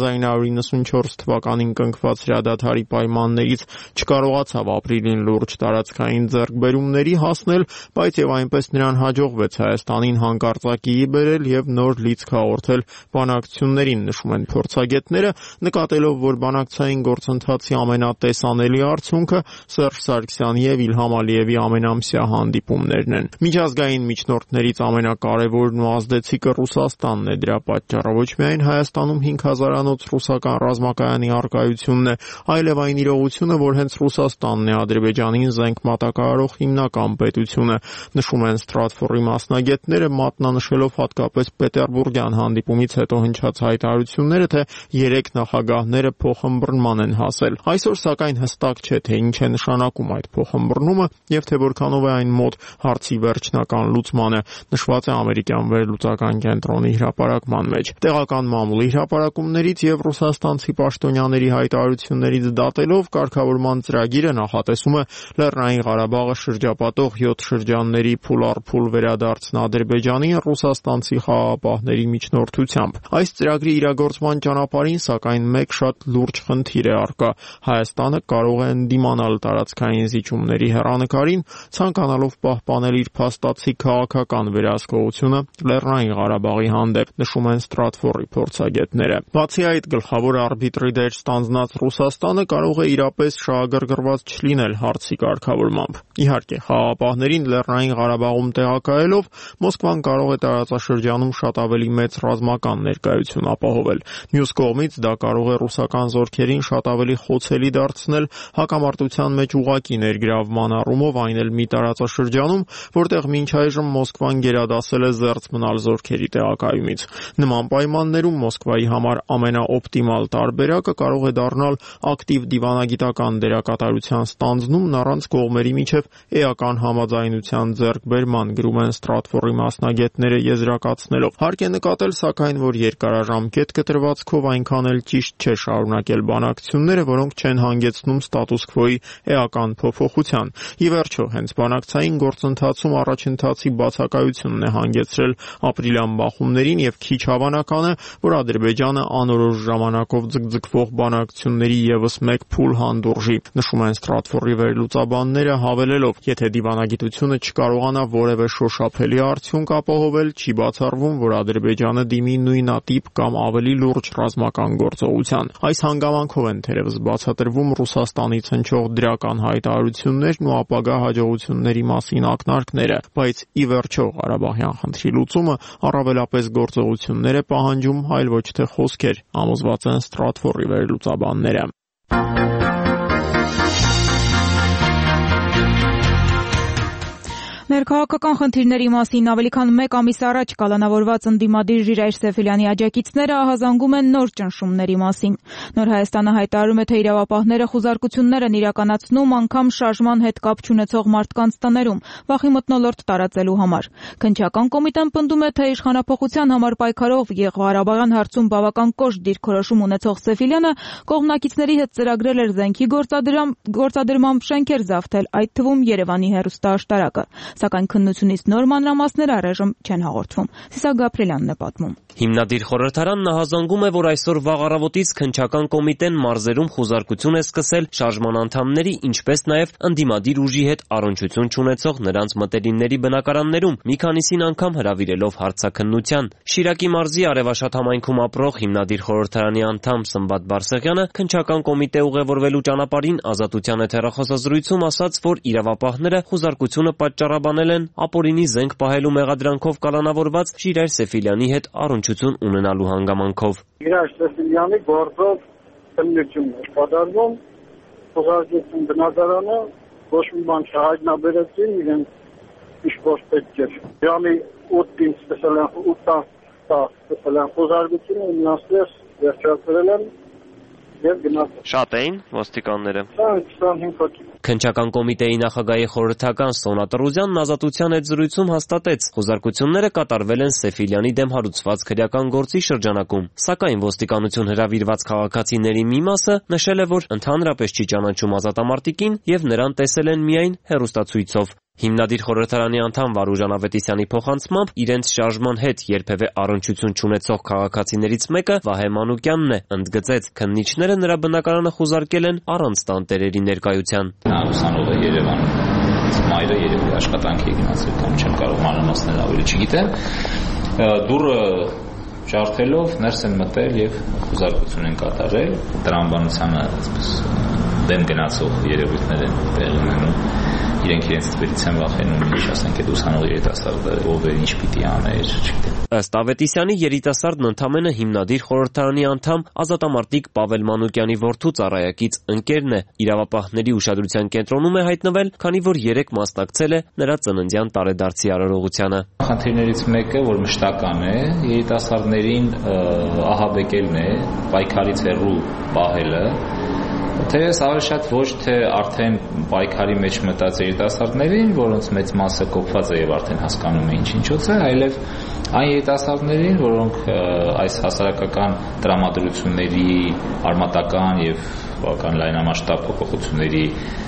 1994 թվականին կնքված հրադադարի պայմաններից, չկարողացավ ապրիլին լուրջ տարածքային ձեռքբերումների հասնել, բայց եւ այնպես նրան հաջողվեց Հայաստանին հանկարծակիի բերել եւ նոր լիցք հաղորդել բանակցություններին, նշում են փորձագետները, նկատելով, որ բանակցային գործընթացի ամենատեսանելի արդյունքը Սերժ Սարգսյանի եւ Իլհամ Ալիևի ամենամսյա հանդիպումներն են։ Միջազգային միջնորդներից ամենակարևորն ու ազդեցիկը Ռուսաստանն է, դրա պատճառով ոչ միայն Հայաստանում 5000-անոց ռուսական ռազմակայանի առկայությունն է, այլև այն իրողությունը, որ հենց Ռուսաստանն է Ադրբեջանին զենք մատակարարող հիմնական պետությունը, նշում են Ստրատֆորի մասնագետները, մատնանշելով հատկապես Պետերբուրգյան հանդիպումից հետո հնչած հայտարարությունները, թե 3 նախագահները փոխըմբռնման են հասել։ Այսօր սակայն հստակ չէ, թե ինչ է նշանակում այդ փոխըմբռնումը եւ թե որքանով է այն մոտ հարցի վերջնական լուծմանը, նշված է ամերիկյան վերլուծական կենտրոնի հրապարակման մեջ։ Տեղական մամուլի հրապարակումներից եւ ռուսաստանցի պաշտոնյաների հայտարարություններից դատելով կարգավորման ծրագիրը նախատեսում է Լեռնային Ղարաբաղը շրջապատող 7 շրջանների փուլ առ փուլ վերադարձն Ադրբեջանին ռուսաստանցի խաղաղապահների միջնորդությամբ։ Այս ծրագրի իրագործման ճանապարհին, սակայն, մեկ շատ լուրջ խնդիր է առկա։ Հայաստանը կարող է ընդդիմանալ տարածքային զիջումների հեռանկարին, ցանկանալով պահպանել իր փաստացի քաղաքական վերահսկողությունը Լեռնային Ղարաբաղի հանդեպ, նշում են Ստրատֆորի փորձագետները։ Բացի այդ, գլխավոր արբիտրի դեր ստանձնած Ռուսաստանը կարող է իրապես շահագրգռված չլինել հարցի կարգավորմամբ։ Իհարկե, խաղաղապահներին Լեռնային Ղարաբաղում տեղակայելով Մոսկվան կարող է տարածաշրջանում շատ ավելի մեծ ռազմական ներկայություն ապահովել։ Մյուս կողմից դա կարող է ռուսական զորքերին շատ ավելի խոցելի դարձնել հակամարտության մեջ ուղղակի ներգրավման առումով, այն էլ մի տարածաշրջանում, որտեղ մինչ այժմ Մոսկվան գերադասել է զերծ մնալ զորքերի տեղակայումից։ Նման պայմաններում Մոսկվայի համար ամենաօպտիմալ տարբերակը կարող է դառնալ ակտիվ դիվանագիտական դերակատարության ստանձնումն առանց կողմերի միջև էական համաձայնության ձեռքբերման, գրում են Stratfor-ի մասնագետները եզրակացնելով։ Հարկ է նկատել, սակայն, որ երկարաժամկետ կտրվածքով այնքան էլ ճիշտ չէ շարունակել բանակցությունները, որոնք չեն հանգեցնում ստատուս քվոյի էական փոփոխության։ Ի վերջո, հենց բանակցային գործընթացում առաջընթացի բացակայությունն է հանգեցրել ապրիլյան բախումներին եւ քիչ հավանական է, որ Ադրբեջանը անորոշ ժամանակով ձգձգվող բանակցությունների եւս մեկ փուլ հանդուրժի, նշում են Stratfor-ի վերլուծաբանները, հավելելով, եթե դիվանագիտությունը չկարողանա որևէ շոշափելի արդյունք ապահովել, չի բացառվում, որ Ադրբեջանը դիմի նույնատիպ կամ ավելի լուրջ ռազմական գործողության։ Այս հանգամանքով են թերևս բացատրվում Ռուսաստանից հնչող դրական հայտարարություններն ու ապագա հաջողությունների մասին ակնարկները, բայց ի վերջո Ղարաբաղյան խնդրի լուծումը առավելապես գործողություններ է պահանջում, այլ ոչ թե խոսքեր, համոզված են Stratfor-ի վերլուծաբանները։ Ներքաղաքական խնդիրների մասին ավելի քան 1 ամիս առաջ կալանավորված ընդդիմադիր Ժիրայր Սեֆիլյանի աջակիցները ահազանգում են նոր ճնշումների մասին։ Նոր Հայաստանը հայտարարում է, թե իրավապահները խուզարկություններ են իրականացնում անգամ շարժման հետ կապ չունեցող մարդկանց տներում, վախի մթնոլորտ տարածելու համար։ Քննչական կոմիտեն պնդում է, թե իշխանափոխության համար պայքարող եւ Ղարաբաղյան հարցում բավական կոշտ դիրքորոշում ունեցող Սեֆիլյանը կողմնակիցների հետ ծրագրել էր զենքի գործադրմամբ շենքեր զավթել, այդ թվում Երևանի հեռուստաաշտարակը։ Սակայն քննությունից նոր մանրամասներ առայժմ չեն հաղորդվում։ Սիսակ Գաբրելյանն է պատմում։ Հիմնադիր խորհրդարանն ահազանգում է, որ այսօր վաղ առավոտից քննչական կոմիտեն մարզերում խուզարկություն է սկսել շարժման անդամների, ինչպես նաև ընդդիմադիր ուժի հետ առնչություն չունեցող նրանց մտերիմների բնակարաններում, մի քանիսին անգամ հրավիրելով հարցաքննության։ Շիրակի մարզի Արևաշատ համայնքում ապրող հիմնադիր խորհրդարանի անդամ Սմբատ Բարսեղյանը քննչական կոմիտե ուղևորվելու ճանապարհին Ազատության եթերախոսազրույցում ասաց, որ իրավապահները խուզարկությունը պատճառաբանել են ապօրինի զենք պահելու մեղադրանքով կալանավորված Ժիրայր Սեֆիլյանի հետ առնչություն ունենալու հանգամանքով։ Ժիրայր Սեֆիլյանի գործով քննություն է կատարվում, խոզարկություն բնակարանը ոչ մի բան չհայտնաբերեցին, իրենց ինչ-որ պետք էր։ Ժամի 8-ին սկսել են խոզարկությունը, մնացած վերջացրել են եւ գնացել։ Շատ էին ոստիկանները։ 25 հոգի։ Քննչական կոմիտեի նախագահի խորհրդական Սոնա Տրուզյանն Ազատության հետ զրույցում հաստատեց, խոզարկությունները կատարվել են Սեֆիլյանի դեմ հարուցված քրեական գործի շրջանակում, սակայն ոստիկանություն հրավիրված քաղաքացիների մի մասը նշել է, որ ընդհանրապես չի ճանաչում ազատամարտիկին եւ նրան տեսել են միայն հեռուստացույցով։ Հիմնադիր խորհրդարանի անդամ Վարուժան Ավետիսյանի փոխանցմամբ իրենց շարժման հետ երբևէ առնչություն չունեցող քաղաքացիներից մեկը Վահե Մանուկյանն է, ընդգծեց, քննիչները նրա բնակարանը խուզարկել են առանց տանտերերի ներկայության։ Նա ուսանող է Երևանում, մայրը երևի աշխատանքի է գնացել կամ չեմ կարող մանրամասներ ավելի չգիտեմ։ Դուռը ջարդելով ներս են մտել եւ խուզարկություն են կատարել։ Տրամաբանությանը այսպես դեմ գնացող երևույթներ են տեղի ունենում։ Իրենք իրենց թվերից են վախենում, ինչ ասենք, այդ ուսանող երիտասարդը ով է, ինչ պիտի աներ, չգիտեմ։ Ըստ Ավետիսյանի երիտասարդն ընդամենը հիմնադիր խորհրդարանի անդամ ազատամարտիկ Պավել Մանուկյանի որդու ծառայակից ընկերն է։ Իրավապահների ուշադրության կենտրոնում է հայտնվել, քանի որ 3 մասնակցել է նրա ծննդյան տարեդարձի արարողությանը։ Խնդիրներից մեկը, որ մշտական է, երիտասարդներին ահաբեկելն է, պայքարից հեռու պահելը։ Թերևս ավելի շատ ոչ թե արդեն պայքարի մեջ մտած երիտասարդներին, որոնց մեծ մասը կոփված է եւ արդեն հասկանում է ինչ-ինչոց է, այլև այն երիտասարդներին, որոնք այս հասարակական տրամադրությունների արմատական եւ բավական լայնամասշտաբ փոփոխությունների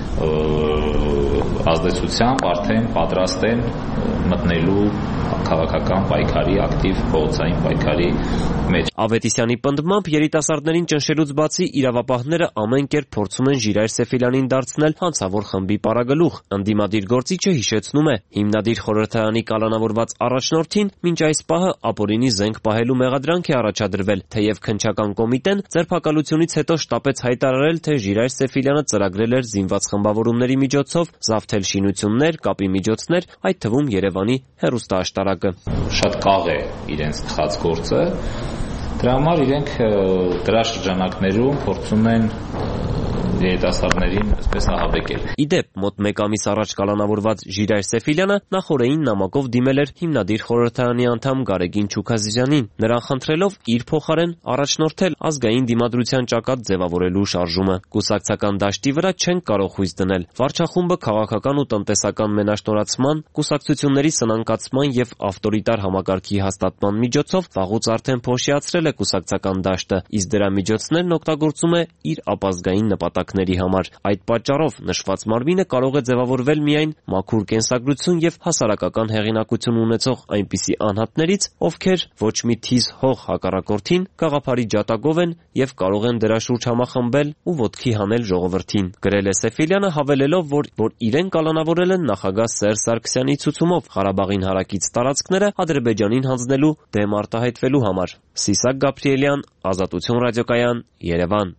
ազդեցությամբ արդեն պատրաստ են մտնելու քաղաքական պայքարի, ակտիվ փողոցային պայքարի մեջ։ Ավետիսյանի պնդմամբ երիտասարդներին ճնշելուց բացի իրավապահները ամեն կերպ ովքեր փորձում են Ժիրայր Սեֆիլյանին դարձնել հանցավոր խմբի պարագլուխ։ Ընդդիմադիր գործիչը հիշեցնում է, հիմնադիր խորհրդարանի կալանավորված առաջնորդին մինչ այս պահը ապօրինի զենք պահելու մեղադրանք է առաջադրվել, թեև քննչական կոմիտեն ձերբակալությունից հետո շտապեց հայտարարել, թե Ժիրայր Սեֆիլյանը ծրագրել էր զինված խմբավորումների միջոցով զավթել շինություններ, կապի միջոցներ, այդ թվում Երևանի հեռուստաաշտարակը։ Շատ կաղ է իրենց թխած գործը, դրա համար իրենք դրա շրջանակներում փորձում են երիտասարդներին այսպես ահաբեկել։ Իդեպ, մոտ 1 ամիս առաջ կալանավորված Ժիրայր Սեֆիլյանը նախօրեին նամակով դիմել էր հիմնադիր խորհրդարանի անդամ Գարեգին Չուքազիզյանին, նրան խնդրելով իր փոխարեն առաջնորդել ազգային դիմադրության ճակատ ձևավորելու շարժումը։ Կուսակցական դաշտի վրա չեն կարող հույս դնել։ Վարչախումբը քաղաքական ու տնտեսական մենաշնորհացման, կուսակցությունների սնանկացման եւ ավտորիտար համակարգի հաստատման միջոցով վաղուց արդեն փոշիացրել է կուսակցական դաշտը, իսկ դրա միջոցներն օգտագործում է իր ապազգային նպատակների համար։ Այդ պատճառով նշված մարմինը կարող է ձևավորվել միայն մաքուր կենսագրություն եւ հասարակական հեղինակություն ունեցող այնպիսի անհատներից, ովքեր ոչ մի թիզ հող հակառակորդին գաղափարի ջատագով են եւ կարող են դրա շուրջ համախմբել ու ոտքի հանել ժողովրդին։ Գրել է Սեֆիլյանը, հավելելով, որ իրեն կալանավորել են նախագահ Սերժ Սարգսյանի ցուցումով Ղարաբաղին հարակից տարածքները Ադրբեջանին հանձնելու դեմ արտահայտվելու համար։ Սիսակ Գաբրիելյան, Ազատություն ռադիոկայան, Երևան։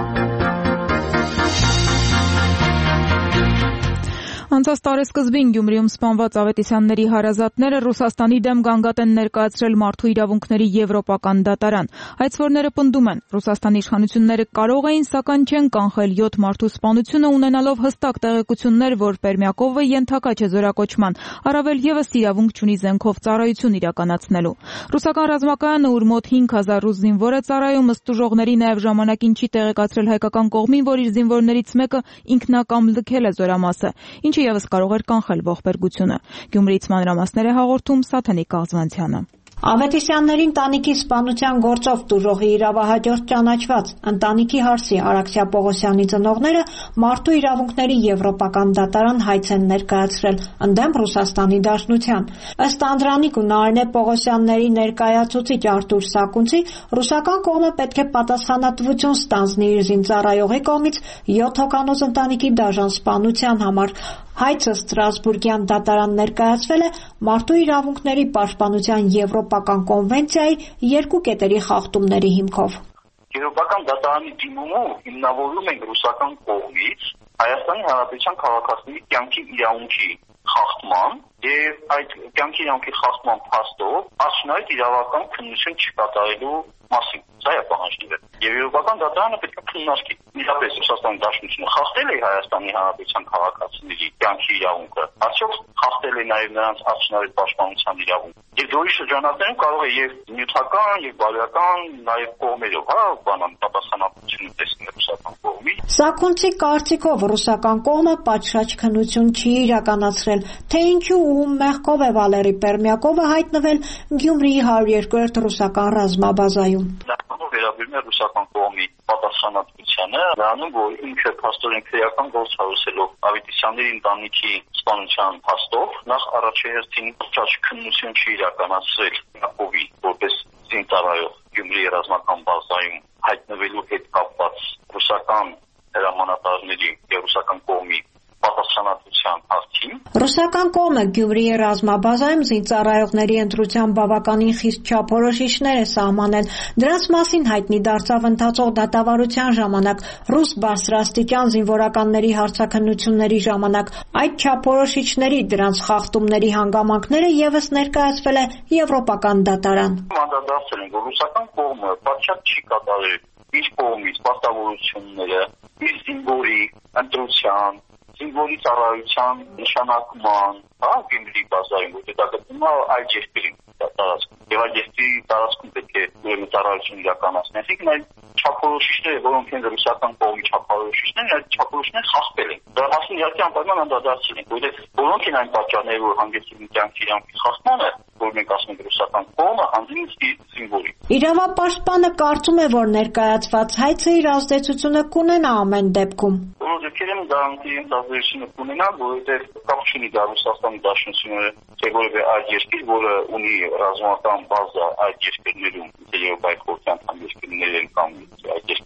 Անցած տարեսկզբին Գյումրիում սպանված Ավետիսյանների հարազատները Ռուսաստանի դեմ գանգատ են ներկայացրել Մարդու իրավունքների եվրոպական դատարան։ Այցվորները պնդում են, Ռուսաստանի իշխանությունները կարող էին, սակայն չեն կանխել 7 մարդու սպանությունը, ունենալով հստակ տեղեկություններ, որ Պերմյակովը ենթակա չէ զորակոչման, առավել ևս իրավունք չունի զենքով ծառայություն իրականացնելու։ Ռուսական ռազմակայանը, ուր մոտ 5000 ռուս զինվոր է ծառայում, ըստ ուժողների նաև ժամանակին չի տեղեկացրել հայկական կողմին, որ իր զինվորներից մեկը ինքնակամ լքել է զորամասը, ինչը ևս կարող էր կանխել ողբերգությունը։ Գյումրիից մանրամասներ է հաղորդում Սաթենիկ Աղզվանցյանը։ Ավետիսյանների ընտանիքի սպանության գործով տուժողի իրավահաջորդ ճանաչված ընտանիքի հարսի Արաքսիա Պողոսյանի ծնողները Մարդու իրավունքների եվրոպական դատարան հայց են ներկայացրել ընդդեմ Ռուսաստանի Դաշնության։ Ըստ Անդրանիկ ու Նարինե Պողոսյանների ներկայացուցիչ Արտուր Սակունցի, ռուսական կողմը պետք է պատասխանատվություն ստանձնի իր զինծառայողի կողմից 7 հոգանոց ընտանիքի դաժան սպանության համար։ Հայցը Ստրասբուրգյան դատարան ներկայացվել է Մարդու իրավունքների պաշտպանության եվրոպական կոնվենցիայի 2 կետերի խախտումների հիմքով։ Եվրոպական դատարանի դիմումով հիմնավորում են ռուսական կողմից Հայաստանի Հանրապետության քաղաքացիների կյանքի իրավունքի խախտման եւ այդ կյանքի իրավունքի խախտման փաստով աշնորհիվ իրավական քննություն չկատարելու մասին։ Սա է պահանջները։ Եվ եվրոպական դատարանը պետք է քննարկի իրապես Ռուսաստանի Դաշնությունը խախտել է Հայաստանի Հանրապետության քաղաքացիների կյանքի իրավունքը, արդյոք խախտել է նաև նրանց աշնորհիվ պաշտպանության իրավունքը։ Եվ դուրս շրջանակներում կարող է եւ նյութական եւ բարոյական նաև կողմերով, բանան պատասխանատվությունը տեսնել ռուսական կողմից։ Սակունցի կարծիքով ռուսական կողմը պատշաճ քննություն չի իրականացրել, թե ինչու ու մեղքով է Վալերի Պերմյակովը հայտնվել Գյումրիի 102-րդ ռուսական ռազմաբազայում։ Վերաբերում է ռուսական կողմի պատասխանատվությանը, նրանում որ ինքը փաստորեն քրեական գործ հարուսելով Ավետիսյանների ընտանիքի սպանության փաստով նախ առաջերտին ճաշ քննություն չի իրականացրել Պերմյակովի որպես զինծառայող Գյումրիի ռազմական բազայում հայտնվելու հետ կապված ռուսական հրամանատարների եւ ռուսական կողմի պատասխանատվության հարցին։ Ռուսական կողմը Գյումրիի ռազմաբազայում զինծառայողների ընտրության բավականին խիստ չափորոշիչներ է սահմանել։ Դրանց մասին հայտնի դարձավ ընթացող դատավարության ժամանակ, ռուս բարձրաստիճան զինվորականների հարցաքննությունների ժամանակ։ Այդ չափորոշիչների, դրանց խախտումների հանգամանքները ևս ներկայացվել է եվրոպական դատարան։ Անդրադարձել են, որ ռուսական կողմը պատշաճ չի կատարել իր կողմից պարտավորությունները, իր զինվորի ընտրության, զինվորի ծառայության նշանակման, Գյումրիի բազայում, որտեղ դա գտնվում է այդ երկրի տարածքում։ Եվ այդ երկրի տարածքում պետք է ուրեմն ծառայություն իրականացնել։ Այսինքն այդ չափորոշիչները, որոնք են ռուսական կողմի չափորոշիչներ, այդ չափորոշիչները խախտել են։ Դրա մասին իհարկե անպայման անդրադարձել ենք, որովհետև որոնք են այն պատճառները, որ հանգեցրին կյանքի իրավունքի խախտմանը, որ մենք ասում ենք ռուսական կողմը հանդիպ զինվորի։ Իրավապաշտպանը կարծում է, որ ներկայացված հայցը իր ազդեցությունը կունենա ամեն դեպքում։ Որոշ դեպքերում գարանտի ազդեցությունը կունենա, որովհետև կապ չունի դա Ռուսաստանի Դաշնությունը, թե որևէ այլ երկիր, որը ունի ռազմական բազա այդ երկրներում, թե եւ այդ խորհրդանշան երկրներն կամ այդ երկրներում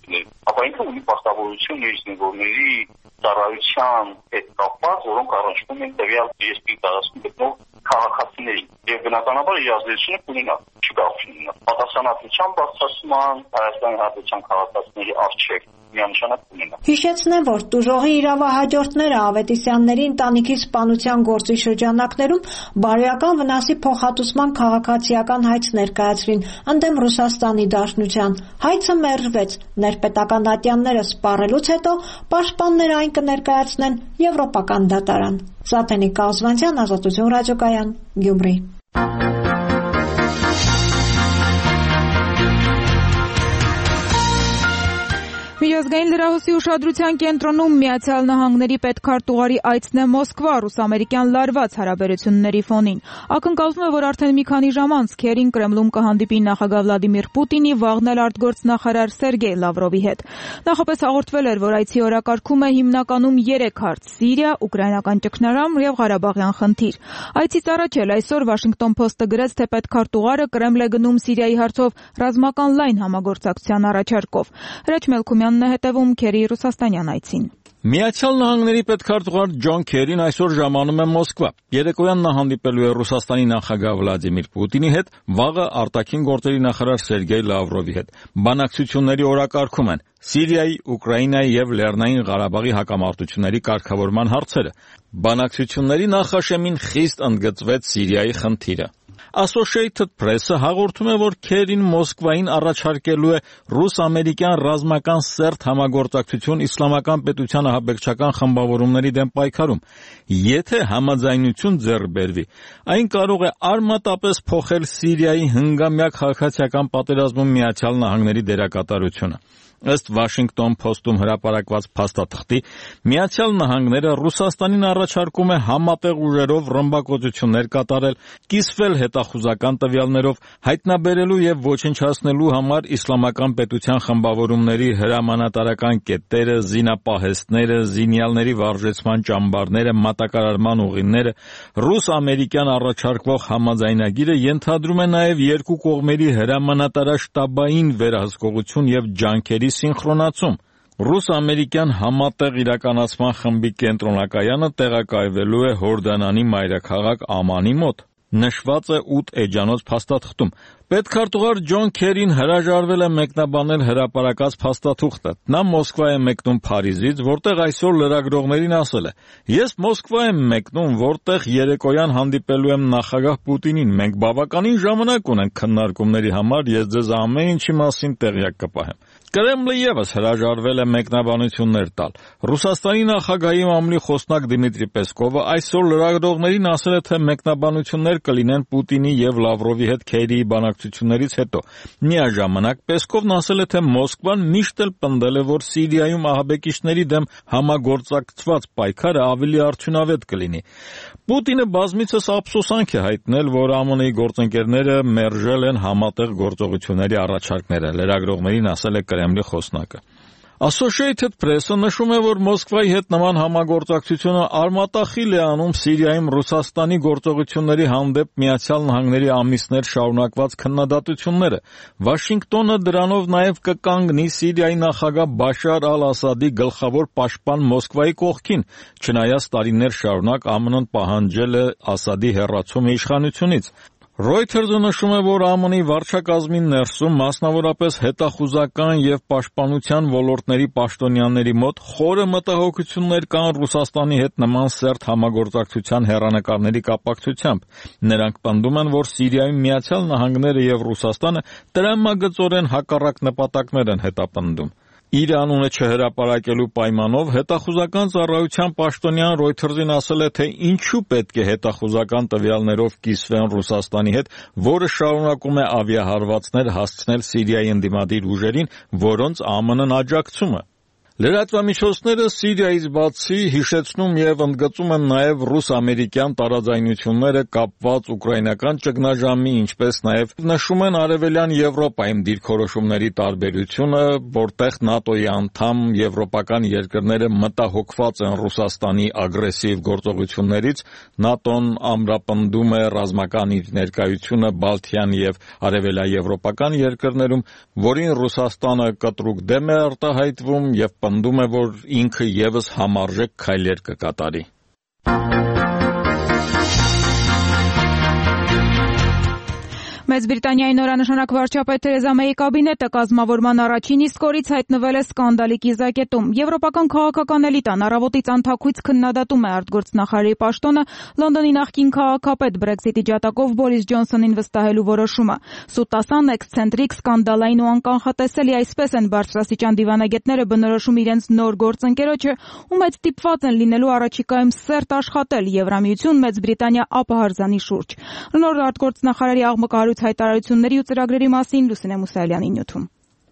ապա ինքը ունի պարտավորություն իր զինվորների ծառայության հետ կապված, որոնք առնչվում են տվյալ երկրի տարածքում գտնող քաղաքացիներին եւ բնականաբար իր ազդեցությունը կունենա, չկարողի ունենա պատասխանատվության բարձրացման Հայաստանի Հանրապետության քաղաքացիների առջև միանշանակ կունենա։ Հիշեցնեմ, որ տուժողի իրավահաջորդները Ավետիսյանների ընտանիքի սպանության գործի շրջանակներում բարոյական վնասի փոխհատուցման քաղաքացիական հայց ներկայացրին ընդդեմ Ռուսաստանի Դաշնության։ Հայցը մերժվեց։ Ներպետական ատյանները սպառելուց հետո պաշտպանները այն կներկայացնեն Եվրոպական դատարան։ Սաթենիկ Կազվանցյան, Ազատություն ռադիոկայան, Գյումրի։ Միջազգային լրահոսի ուշադրության կենտրոնում Միացյալ Նահանգների պետքարտուղարի այցն է Մոսկվա ռուս-ամերիկյան լարված հարաբերությունների ֆոնին։ Ակնկալվում է, որ արդեն մի քանի ժամ անց Քերին Կրեմլում կհանդիպի նախագահ Վլադիմիր Պուտինի, վաղն էլ արտգործնախարար Սերգեյ Լավրովի հետ։ Նախապես հաղորդվել էր, որ այցի օրակարգում է հիմնականում 3 հարց՝ Սիրիա, ուկրաինական ճգնարան եւ Ղարաբաղյան խնդիր։ Այցից առաջ էլ այսօր Washington Post-ը գրեց, թե պետքարտուղարը Կրեմլ է գնում Սիրիայի հարցով ռազմական լայն համագործակցության առաջարկով։ Հրաչ Մելքումյանն է հետևում Քերի ռուսաստանյան այցին։ Միացյալ Նահանգների պետքարտուղար Ջոն Քերին այսօր ժամանում է Մոսկվա։ Երեկոյան նա հանդիպելու է Ռուսաստանի նախագահ Վլադիմիր Պուտինի հետ, վաղը արտաքին գործերի նախարար Սերգեյ Լավրովի հետ։ Բանակցությունների օրակարգում են Սիրիայի, Ուկրաինայի եւ Լեռնային Ղարաբաղի հակամարտությունների կարգավորման հարցերը։ Բանակցությունների նախաշեմին խիստ ընդգծվեց Սիրիայի խնդիրը։ Associated Press-ը հաղորդում է, որ Քերին Մոսկվային առաջարկելու է ռուս-ամերիկյան ռազմական սերտ համագործակցություն իսլամական պետության ահաբեկչական խմբավորումների դեմ պայքարում։ Եթե համաձայնություն ձեռք բերվի, այն կարող է արմատապես փոխել Սիրիայի հնգամյա քաղաքացիական պատերազմում Միացյալ Նահանգների դերակատարությունը։ Ըստ Washington Post-ում հրապարակված փաստաթղթի, Միացյալ Նահանգները Ռուսաստանին առաջարկում է համատեղ ուժերով ռմբակոծություններ կատարել, կիսվել հետախուզական տվյալներով, հայտնաբերելու եւ ոչնչացնելու համար իսլամական պետության խմբավորումների հրամանատարական կետերը, զինապահեստները, զինյալների վարժեցման ճամբարները, մատակարարման ուղիները։ Ռուս-ամերիկյան առաջարկվող համաձայնագիրը ենթադրում է նաեւ երկու կողմերի հրամանատարաշտաբային վերահսկողություն եւ ջանքերի սինխրոնացում։ Ռուս-ամերիկյան համատեղ իրականացման խմբի կենտրոնակայանը տեղակայվելու է Հորդանանի մայրաքաղաք Ամանի մոտ։ Նշված է 8 էջանոց փաստաթղթում։ Պետքարտուղար Ջոն Քերին հրաժարվել է մեկնաբանել հրապարակած փաստաթուղթը։ Նա Մոսկվա է մեկնում Փարիզից, որտեղ այսօր լրագրողներին ասել է. «Ես Մոսկվա եմ մեկնում, որտեղ երեկոյան հանդիպելու եմ նախագահ Պուտինին։ Մենք բավականին ժամանակ ունենք քննարկումների համար, ես ձեզ ամեն ինչի մասին տեղյակ կպահեմ»։ Կրեմլը եւս հրաժարվել է մեկնաբանություններ տալ։ Ռուսաստանի նախագահի մամուլի խոսնակ Դմիտրի Պեսկովը այսօր լրագրողներին ասել է, թե մեկնաբանություններ կլինեն Պուտինի եւ Լավրովի հետ Քերիի բանակցություններից հետո։ Միաժամանակ Պեսկովն ասել է, թե Մոսկվան միշտ էլ պնդել է, որ Սիրիայում ահաբեկիչների դեմ համագործակցված պայքարը ավելի արդյունավետ կլինի։ Պուտինը բազմիցս ափսոսանք է հայտնել, որ ԱՄՆ-ի գործընկերները մերժել են համատեղ գործողությունների առաջարկները, լրագրողներին ասել է Կրեմլի խոսնակը։ Associated Press-ը նշում է, որ Մոսկվայի հետ նման համագործակցությունը արմատախիլ է անում Սիրիայում Ռուսաստանի գործողությունների հանդեպ Միացյալ Նահանգների ամիսներ շարունակված քննադատությունները։ Վաշինգտոնը դրանով նաև կկանգնի Սիրիայի նախագահ Բաշար ալ-Ասադի գլխավոր պաշտպան Մոսկվայի կողքին, չնայած տարիներ շարունակ ԱՄՆ-ն պահանջել է Ասադի հեռացումը իշխանությունից։ Reuters-ը նշում է, որ ԱՄՆ-ի վարչակազմի ներսում մասնավորապես հետախուզական եւ պաշտպանության ոլորտների պաշտոնյաների մոտ խորը մտահոգություններ կան Ռուսաստանի հետ նման սերտ համագործակցության հեռանկարների կապակցությամբ։ Նրանք պնդում են, որ Սիրիայում Միացյալ Նահանգները եւ Ռուսաստանը տրամագծորեն հակառակ նպատակներ են հետապնդում։ Իր անունը չհրապարակելու պայմանով հետախուզական ծառայության պաշտոնյան Reuters-ին ասել է, թե ինչու պետք է հետախուզական տվյալներով կիսվեն Ռուսաստանի հետ, որը շարունակում է ավիահարվածներ հասցնել Սիրիայի ընդդիմադիր ուժերին, որոնց ԱՄՆ-ն աջակցում է։ Լրատվամիջոցները Սիրիայից բացի հիշեցնում եւ ընդգծում են նաեւ ռուս-ամերիկյան տարաձայնությունները կապված ուկրաինական ճգնաժամի, ինչպես նաեւ նշում են արևելյան Եվրոպայում դիրքորոշումների տարբերությունը, որտեղ ՆԱՏՕ-ի անդամ եվրոպական երկրները մտահոգված են Ռուսաստանի ագրեսիվ գործողություններից, ՆԱՏՕ-ն ամրապնդում է ռազմական իր ներկայությունը Բալթյան եւ արևելաեվրոպական երկրներում, որին Ռուսաստանը կտրուկ դեմ է արտահայտվում եւ պնդում է, որ ինքը եւս համարժեք քայլեր կկատարի։ Մեծ Բրիտանիայի նորանշանակ վարչապետ Թերեզա Մեյի կաբինետը կազմավորման առաջին իսկ օրից հայտնվել է սկանդալի կիզակետում։ Եվրոպական քաղաքական էլիտան առավոտից անթաքույց քննադատում է արտգործնախարարի պաշտոնը Լոնդոնի նախկին քաղաքապետ Բրեքզիտի ջատագով Բորիս Ջոնսոնին վստահելու որոշումը։ Սուտասան, էքսցենտրիկ, սկանդալային ու անկանխատեսելի, այսպես են բարձրաստիճան դիվանագետները բնորոշում իրենց նոր գործընկերոջը, ում հետ ստիպված են լինելու առաջիկայում սերտ աշխատել Եվրամիություն, Մեծ Բրիտանիա ԱՊՀ-արձանի շուրջ։ Նոր արտգործնախարարի աղմկահարույց հայտարարությունների ու ծրագրերի մասին Լուսինե Մուսայելյանի նյութում։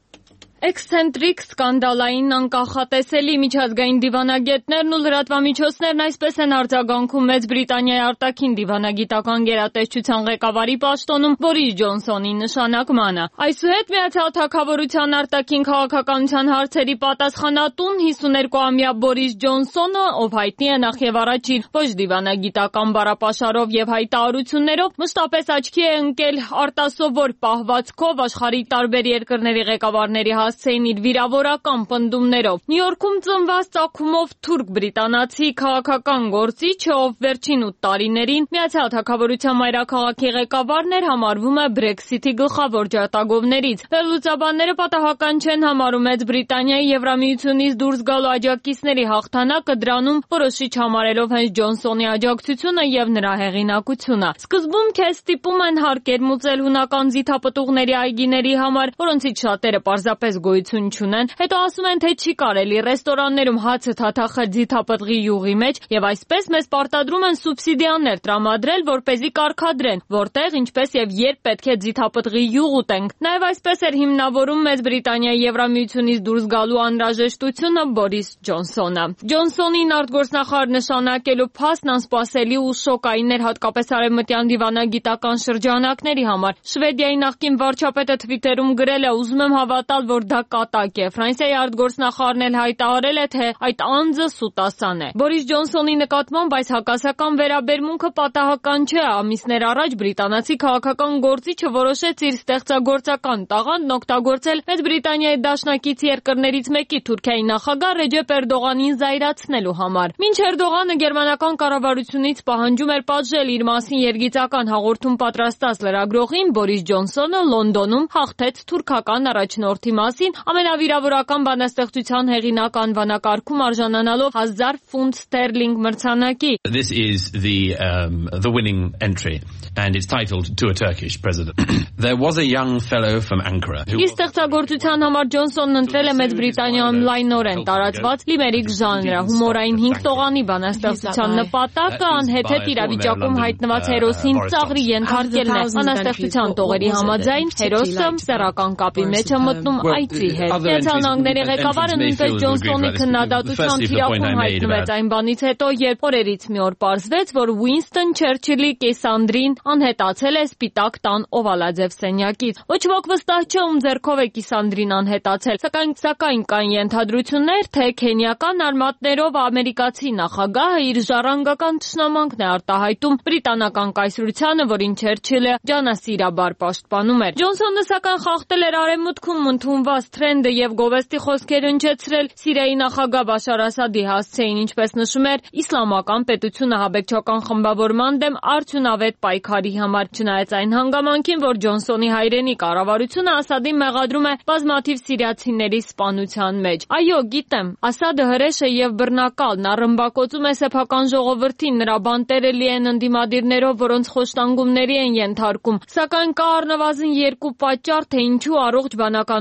Էքսցենտրիկ, սկանդալային, անկանխատեսելի միջազգային դիվանագետներն ու լրատվամիջոցներն այսպես են արձագանքում Մեծ Բրիտանիայի արտաքին դիվանագիտական գերատեսչության ղեկավարի պաշտոնում Բորիս Ջոնսոնի նշանակմանը։ Այսուհետ Միացյալ Թագավորության արտաքին քաղաքականության հարցերի պատասխանատուն 52-ամյա Բորիս Ջոնսոնը, ով հայտնի է նախ եւ առաջ իր ոչ դիվանագիտական բառապաշարով եւ հայտարարություններով, մշտապես աչքի է ընկել արտասովոր պահվածքով աշխարհի տարբեր երկրների ղեկավարների հասցեին իր վիրավորական պնդումներով։ Նյու Յորքում ծնված ծագումով թուրք-բրիտանացի քաղաքական գործիչը, ով վերջին 8 տարիներին Միացյալ Թագավորության մայրաքաղաքի ղեկավարն էր, համարվում է Բրեքսիթի գլխավոր ջատագովներից։ Վերլուծաբանները պատահական չեն համարում Մեծ Բրիտանիայի Եվրամիությունից դուրս գալու աջակիցների հաղթանակը դրանում որոշիչ համարելով հենց Ջոնսոնի աջակցությունը եւ նրա հեղինակությունը։ Սկզբում քեզ ստիպում են հարկեր մուծել հունական ձիթապտուղների այգիների համար, որոնցից շատերը պարզապես գոյություն չունեն, հետո ասում են, թե չի կարելի ռեստորաններում հացը թաթախել ձիթապտղի յուղի մեջ եւ այսպես մեզ պարտադրում են սուբսիդիաներ տրամադրել, որպեսզի կարգադրեն, որտեղ, ինչպես եւ երբ պետք է ձիթապտղի յուղ ուտենք։ Նաեւ այսպես էր հիմնավորում Մեծ Բրիտանիայի Եվրամիությունից դուրս գալու անհրաժեշտությունը Բորիս Ջոնսոնը։ Ջոնսոնին արտգործնախարար նշանակելու փաստն անսպասելի ու շոկային էր հատկապես արևմտյան դիվանագիտական շրջանակների համար։ Շվեդիայի նախկին վարչապետը Twitter-ում գրել է. «Ուզում եմ հավատալ, որ դա կատակ է»։ Ֆրանսիայի արտգործնախարարն էլ հայտարարել է, թե այդ անձը սուտասան է։ Բորիս Ջոնսոնի նկատմամբ այս հակասական վերաբերմունքը պատահական չէ։ Ամիսներ առաջ բրիտանացի քաղաքական գործիչը որոշեց իր ստեղծագործական տաղանդն օգտագործել Մեծ Բրիտանիայի դաշնակից երկրներից մեկի Թուրքիայի նախագահ Ռեջեփ Էրդողանին զայրացնելու համար։ Մինչ Էրդողանը գերմանական կառավարությունից պահանջում էր պատժել իր մասին երգիծական հաղորդում պատրաստած լրագրողին, Բորիս Ջոնսոնը Լոնդոնում հաղթեց թուրքական առաջնորդի մասին ամենավիրավորական բանաստեղծության հեղինակ անվանակարգում արժանանալով 1000 ֆունտ ստերլինգ մրցանակի։ This is the winning entry and it's titled To a Turkish President. There was a young fellow from Ankara. Իր ստեղծագործության համար Ջոնսոնն ընտրել է Մեծ Բրիտանիայում լայնորեն տարածված լիմերիկ ժանրը։ Հումորային 5 տողանի բանաստեղծության նպատակը անհեթեթ իրավիճակում հայտնված հերոսին ծաղրի ենթարկելն է։ Բանաստեղծության տողերի համաձայն հերոսը սեռական կապի մեջ է մտնում այծի հետ։ Միացյալ Նահանգների ղեկավարը նույնպես Ջոնսոնի քննադատության թիրախում հայտնվեց այն բանից հետո, երբ օրերից մի օր պարզվեց, որ Ուինստոն Չերչիլի կիսանդրին անհետացել է Սպիտակ տան օվալաձև սենյակից։ Ոչ ոք վստահ չէ, ում ձեռքով է կիսանդրին անհետացել, սակայն կան ենթադրություններ, թե քենիական արմատներով ամերիկացի նախագահը իր ժառանգական թշնամանքն է արտահայտում բրիտանական կայսրությանը, որին Չերչիլը ջանասիրաբար պաշտպանում էր։ Ջոնսոնը սակայն խախտել էր արևմուտքում ընդունված թրենդը եւ գովեստի խոսքեր հնչեցրել Սիրիայի նախագահ Բաշար Ասադի հասցեին, ինչպես նշում էր, իսլամական պետությունը ահաբեկչական խմբավորման դեմ արդյունավետ պայքարի համար։ Չնայած այն հանգամանքին, որ Ջոնսոնի հայրենի կառավարությունը Ասադին մեղադրում է բազմաթիվ սիրիացիների սպանության մեջ։ Այո, գիտեմ, Ասադը հրեշ է եւ բռնակալ, նա ռմբակոծում է սեփական ժողովրդին, նրա բանտերը լի են ընդդիմադիրներով, որոնց խոշտանգումների են ենթարկում։ Սակայն կա առնվազն երկու պատճառ, թե ինչու առողջ բանականությամբ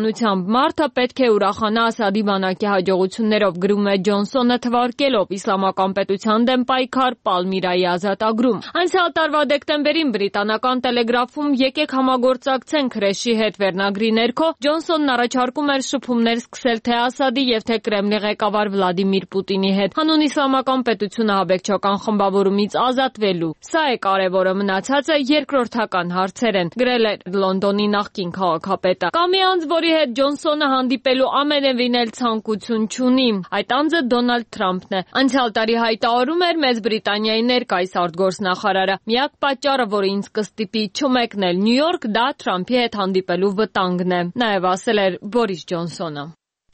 ըմբռնությամբ մարդը պետք է ուրախանա Ասադի բանակի հաջողություններով, գրում է Ջոնսոնը, թվարկելով իսլամական պետության դեմ պայքար Պալմիրայի ազատագրում։ Անցյալ տարվա դեկտեմբերին բրիտանական Տելեգրաֆում «Եկեք համագործակցենք հրեշի հետ» վերնագրի ներքո Ջոնսոնն առաջարկում էր շփումներ սկսել թե Ասադի եւ թե Կրեմլի ղեկավար Վլադիմիր Պուտինի հետ, հանուն իսլամական պետությունը ահաբեկչական խմբավորումից ազատվելու։ Սա է կարևորը, մնացածը երկրորդական հարցեր են, գրել է Լոնդոնի նախկին քաղաքապետը։ Կա մի անձ, որի հետ Ջոնսոնը հանդիպելու ամենևին էլ ցանկություն չունի։ Այդ անձը Դոնալդ Թրամփն է։ Անցյալ տարի հայտարարում էր Մեծ Բրիտանիայի ներկայիս արտգործնախարարը։ Միակ պատճառը, որ ինձ կստիպի չմեկնել Նյու Յորք, դա Թրամփի հետ հանդիպելու վտանգն է, նաև ասել էր Բորիս Ջոնսոնը։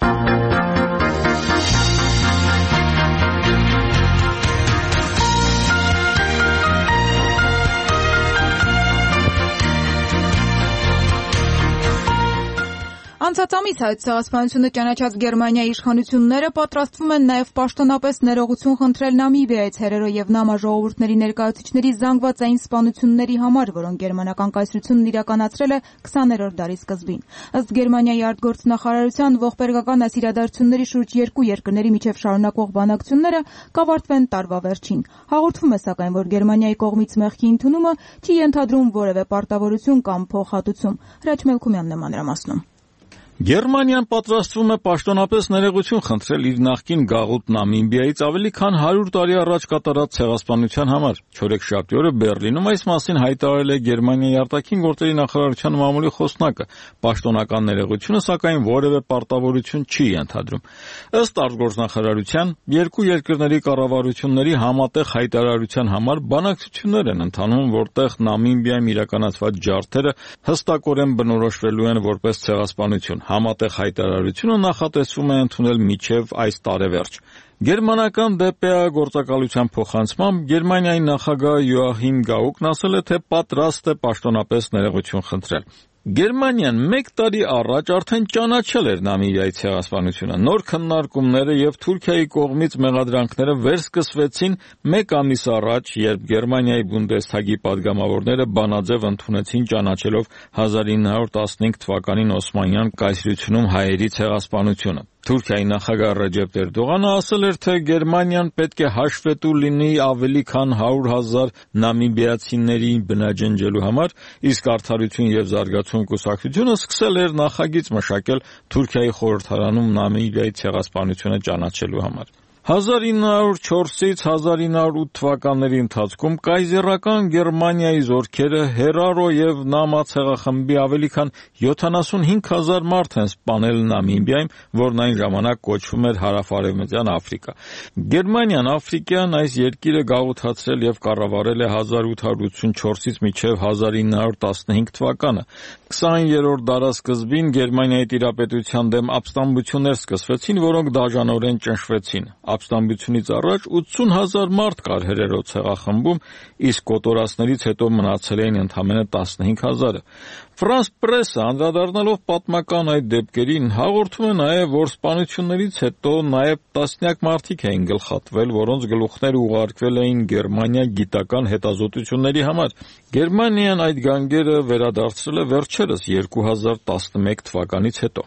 Անցած ամիս Հայոց ցեղասպանությունը ճանաչած Գերմանիայի իշխանությունները պատրաստվում են նաև պաշտոնապես ներողություն խնդրել Նամիբիայից հերերո եւ Նամա ժողովուրդների ներկայացուցիչների զանգվածային սպանությունների համար, որոնք գերմանական կայսրությունն իրականացրել է 20-րդ դարի սկզբին։ Ըստ Գերմանիայի արտգործնախարարության ողբերգական այս իրադարձությունների շուրջ երկու երկրների միջև շարունակվող բանակցությունները կավարտվեն տարվա վերջին։ Հաղորդվում է սակայն, որ Գերմանիայի կողմից մեղքի ընդունումը չի ենթադրում որևէ պարտավորություն կամ փոխհատուցում։ Հրաչ Մելքումյանն է մանրամասնում։ Գերմանիան պատրաստվում է պաշտոնապես ներողություն խնդրել իր նախկին գաղութ Նամիբիայից ավելի քան 100 տարի առաջ կատարած ցեղասպանության համար։ Չորեքշաբթի օրը Բեռլինում այս մասին հայտարարել է Գերմանիայի արտաքին գործերի նախարարության մամուլի խոսնակը։ Պաշտոնական ներողությունը սակայն որևէ պարտավորություն չի ենթադրում։ Ըստ արտգործնախարարության, երկու երկրների կառավարությունների համատեղ հայտարարության համար բանակցություններ են ընթանում, որտեղ Նամիբիայում իրականացված ջարդերը հստակորեն բնորոշվելու են որպես ցեղասպանություն։ Համատեղ հայտարարությունը նախատեսվում է ընդունել մինչև այս տարեվերջ։ Գերմանական ԴՊԱ գործակալության փոխանցմամբ Գերմանիայի նախագահ Յոախիմ Գաուկն ասել է, թե պատրաստ է պաշտոնապես ներողություն խնդրել։ Գերմանիան 1 տարի առաջ արդեն ճանաչել էր Նամիբիայի ցեղասպանությունը։ Նոր քննարկումները եւ Թուրքիայի կողմից մեղադրանքները վերսկսվեցին 1 ամիս առաջ, երբ Գերմանիայի Բունդեսթագի падգամավորները բանաձև ընդունեցին ճանաչելով 1915 թվականին Օսմանյան կայսրությունում հայերի ցեղասպանությունը։ Թուրքիայի նախագահ Ռեջեփ Էրդողանը ասել էր, թե Գերմանիան պետք է հաշվետու լինի ավելի քան 100,000 նամիբիացիների բնաջնջելու համար, իսկ Արդարություն եւ զարգացում կուսակցությունը սկսել էր նախագիծ մշակել Թուրքիայի խորհրդարանում Նամիբիայի ցեղասպանությունը ճանաչելու համար։ 1904-ից 1908 թվականների ընթացքում կայզերական Գերմանիայի զորքերը Հերարո եւ Նամա ցեղախմբի ավելի քան 75,000 մարդ են սպանել Նամիբիայում, որն այն ժամանակ կոչվում էր Հարավարևմտյան Աֆրիկա։ Գերմանիան Աֆրիկյան այս երկիրը գաղութացրել եւ կառավարել է 1884-ից մինչեւ 1915 թվականը։ 20-րդ դարասկզբին Գերմանիայի տիրապետության դեմ ապստամբություններ սկսվեցին, որոնք դաժանորեն ճնշվեցին։ Ապստամբությունից առաջ 80,000 մարդ կար հերերո ցեղախմբում, իսկ կոտորածներից հետո մնացել էին ընդամենը 15,000-ը։ Ֆրանս պրեսը անդրադառնալով պատմական այդ դեպքերին հաղորդում է նաև, որ սպանություններից հետո նաև տասնյակ մարդիկ էին գլխատվել, որոնց գլուխները ուղարկվել էին Գերմանիա գիտական հետազոտությունների համար։ Գերմանիան այդ գանգերը վերադարձրել է վերջերս 2011 թվականից հետո։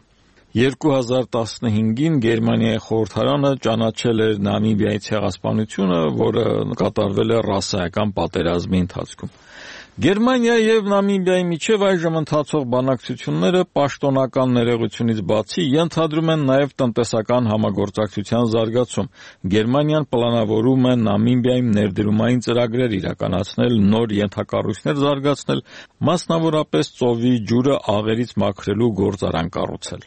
2015-ին Գերմանիայի խորհրդարանը ճանաչել էր Նամիբիայի ցեղասպանությունը, որը կատարվել է ռասայական պատերազմի ընթացքում։ Գերմանիայի եւ Նամիբիայի միջև այժմ ընթացող բանակցությունները պաշտոնական ներողությունից բացի ենթադրում են նաև տնտեսական համագործակցության զարգացում։ Գերմանիան պլանավորում է Նամիբիայում ներդրումային ծրագրեր իրականացնել, նոր ենթակառույցներ զարգացնել, մասնավորապես ծովի ջուրը աղերից մաքրելու գործարան կառուցել։